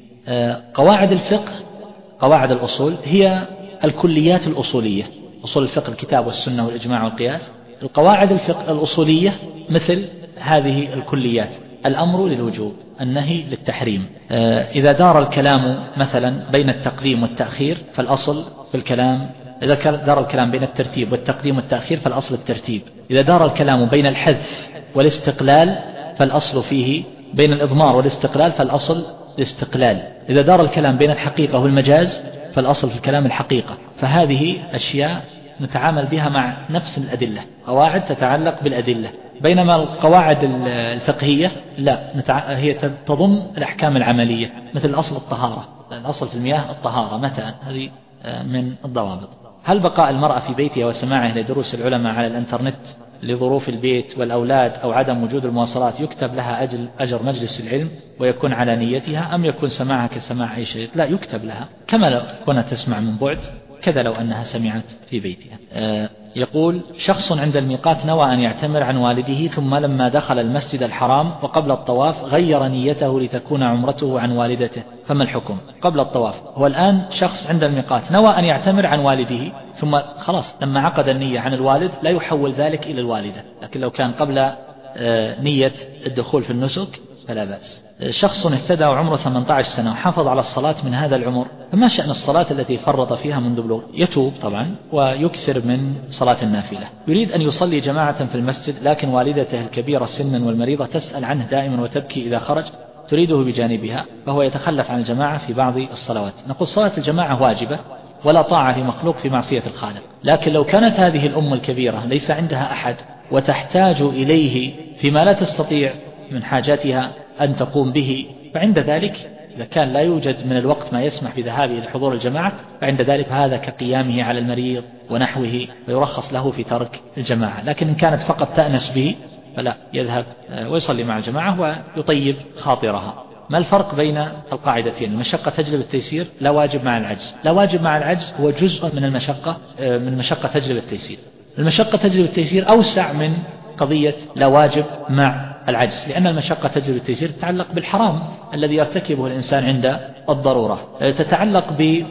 B: قواعد الفقه، قواعد الأصول هي الكليات الأصولية. أصول الفقه الكتاب والسنة والإجماع والقياس. القواعد الفقه الأصولية مثل هذه الكليات: الأمر للوجوب، النهي للتحريم. إذا دار الكلام مثلا بين التقديم والتأخير فالأصل في الكلام، إذا دار الكلام بين الترتيب والتقديم والتأخير فالأصل الترتيب. إذا دار الكلام بين الحذف والاستقلال فالأصل فيه، بين الإضمار والاستقلال فالأصل الاستقلال. إذا دار الكلام بين الحقيقة والمجاز فالأصل في الكلام الحقيقة. فهذه أشياء نتعامل بها مع نفس الأدلة، قواعد تتعلق بالأدلة. بينما القواعد الفقهية لا، هي تضم الأحكام العملية، مثل الأصل الطهارة، الأصل في المياه الطهارة مثلا، هذه من الضوابط. هل بقاء المرأة في بيتها وسماعه لدروس العلماء على الانترنت لظروف البيت والأولاد أو عدم وجود المواصلات يكتب لها أجل أجر مجلس العلم ويكون على نيتها، أم يكون سماعها كسماع أي شيء؟ لا، يكتب لها كما لو كانت تسمع من بعد، كذا لو أنها سمعت في بيتها. آه يقول: شخص عند الميقات نوى أن يعتمر عن والده، ثم لما دخل المسجد الحرام وقبل الطواف غير نيته لتكون عمرته عن والدته، فما الحكم؟ قبل الطواف، هو الآن شخص عند الميقات نوى أن يعتمر عن والده، ثم خلاص لما عقد النية عن الوالد لا يحول ذلك إلى الوالدة، لكن لو كان قبل آه نية الدخول في النسك فلا بأس. شخص اهتدى وعمره ثمانية عشر سنة وحافظ على الصلاة من هذا العمر، فما شأن الصلاة التي فرط فيها منذ بلوغ؟ يتوب طبعا ويكثر من صلاة النافلة. يريد أن يصلي جماعة في المسجد، لكن والدته الكبيرة سنا والمريضة تسأل عنه دائما وتبكي إذا خرج، تريده بجانبها، فهو يتخلف عن الجماعة في بعض الصلوات. نقول صلاة الجماعة واجبة ولا طاعة لمخلوق في معصية الخالق، لكن لو كانت هذه الأم الكبيرة ليس عندها أحد وتحتاج إليه فيما لا تستطيع من حاجاتها أن تقوم به، فعند ذلك إذا كان لا يوجد من الوقت ما يسمح بذهابه لحضور الجماعة فعند ذلك هذا كقيامه على المريض ونحوه، ويرخص له في ترك الجماعة. لكن إن كانت فقط تأنس به فلا، يذهب ويصلي مع الجماعة ويطيب خاطرها. ما الفرق بين القاعدتين؟ المشقة تجلب التيسير، لا واجب مع العجز. لا واجب مع العجز هو جزء من المشقة، من المشقة تجلب التيسير. المشقة تجلب التيسير أوسع من قضية لا واجب مع العجز، لأن المشقة تجلب التيسير تتعلق بالحرام الذي يرتكبه الإنسان عند الضرورة، تتعلق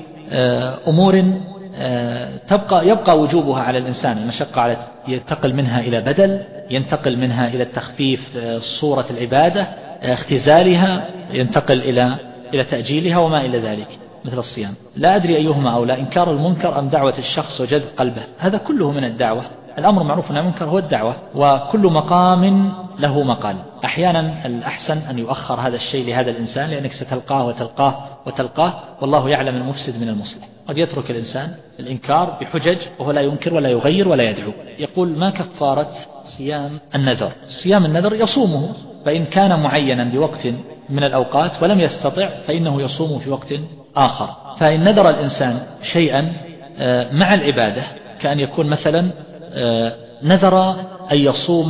B: بأمور تبقى يبقى وجوبها على الإنسان. المشقة على ينتقل منها إلى بدل، ينتقل منها إلى التخفيف صورة العبادة، اختزالها، ينتقل إلى إلى تأجيلها وما إلى ذلك مثل الصيام. لا أدري أيهما أولى، إنكار المنكر أم دعوة الشخص وجذب قلبه؟ هذا كله من الدعوة. الأمر معروف أنه منكر هو الدعوة، وكل مقام له مقال. أحيانا الأحسن أن يؤخر هذا الشيء لهذا الإنسان، لأنك ستلقاه وتلقاه وتلقاه والله يعلم المفسد من المصلح. قد يترك الإنسان الإنكار بحجج وهو لا ينكر ولا يغير ولا يدعو. يقول: ما كفارة صيام النذر؟ صيام النذر يصومه، فإن كان معينا بوقت من الأوقات ولم يستطع فإنه يصوم في وقت آخر. فإن نذر الإنسان شيئا مع العبادة، كأن يكون مثلا نذر أن يصوم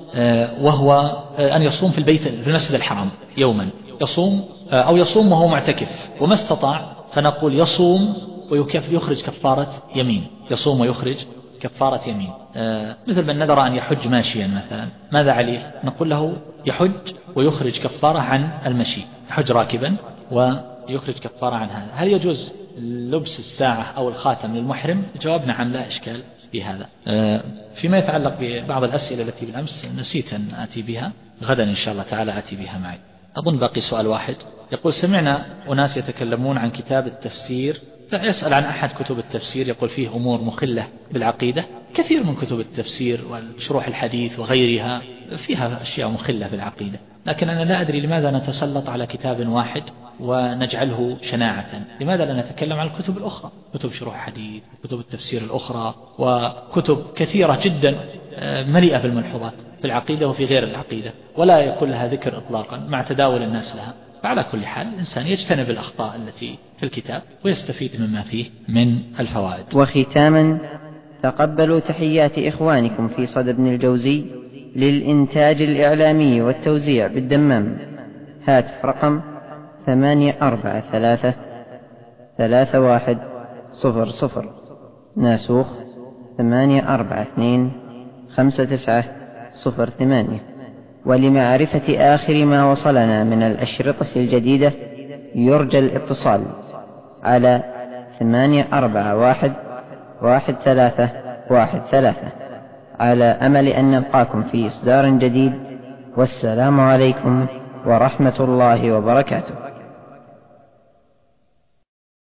B: وهو أن يصوم في البيت في المسجد الحرام يوما، يصوم أو يصوم وهو معتكف، وما استطاع فنقول يصوم ويخرج كفارة يمين، يصوم ويخرج كفارة يمين. مثل من نذر أن يحج ماشيا مثلا، ماذا عليه؟ نقول له يحج ويخرج كفارة عن المشي، يحج راكبا ويخرج كفارة عن هذا. هل يجوز لبس الساعة أو الخاتم للمحرم؟ الجواب نعم، لا إشكال في هذا. فيما يتعلق ببعض الأسئلة التي بالأمس نسيت أن آتي بها، غدا إن شاء الله تعالى آتي بها معي. أظن باقي سؤال واحد. يقول سمعنا أناس يتكلمون عن كتاب التفسير، يسأل عن أحد كتب التفسير، يقول فيه أمور مخلة بالعقيدة. كثير من كتب التفسير والشروح الحديث وغيرها فيها أشياء مخلة بالعقيدة، لكن أنا لا أدري لماذا نتسلط على كتاب واحد ونجعله شناعة. لماذا لا نتكلم عن الكتب الأخرى، كتب شروح حديث، كتب التفسير الأخرى، وكتب كثيرة جدا مليئة بالملحوظات في العقيدة وفي غير العقيدة، ولا يكون لها ذكر إطلاقا مع تداول الناس لها. فعلى كل حال الإنسان يجتنب الأخطاء التي في الكتاب ويستفيد مما فيه من الفوائد.
C: وختاما، تقبلوا تحيات إخوانكم في صدى ابن الجوزي للإنتاج الإعلامي والتوزيع بالدمام. هاتف رقم ثمانية أربعة ثلاثة ثلاثة واحد صفر صفر، ناسوخ ثمانية أربعة اثنين خمسة تسعة صفر ثمانية. ولمعرفة آخر ما وصلنا من الأشرطة الجديدة يرجى الاتصال على ثمانية أربعة واحد واحد ثلاثة واحد ثلاثة، على أمل أن نلقاكم في إصدار جديد. والسلام عليكم ورحمة الله وبركاته.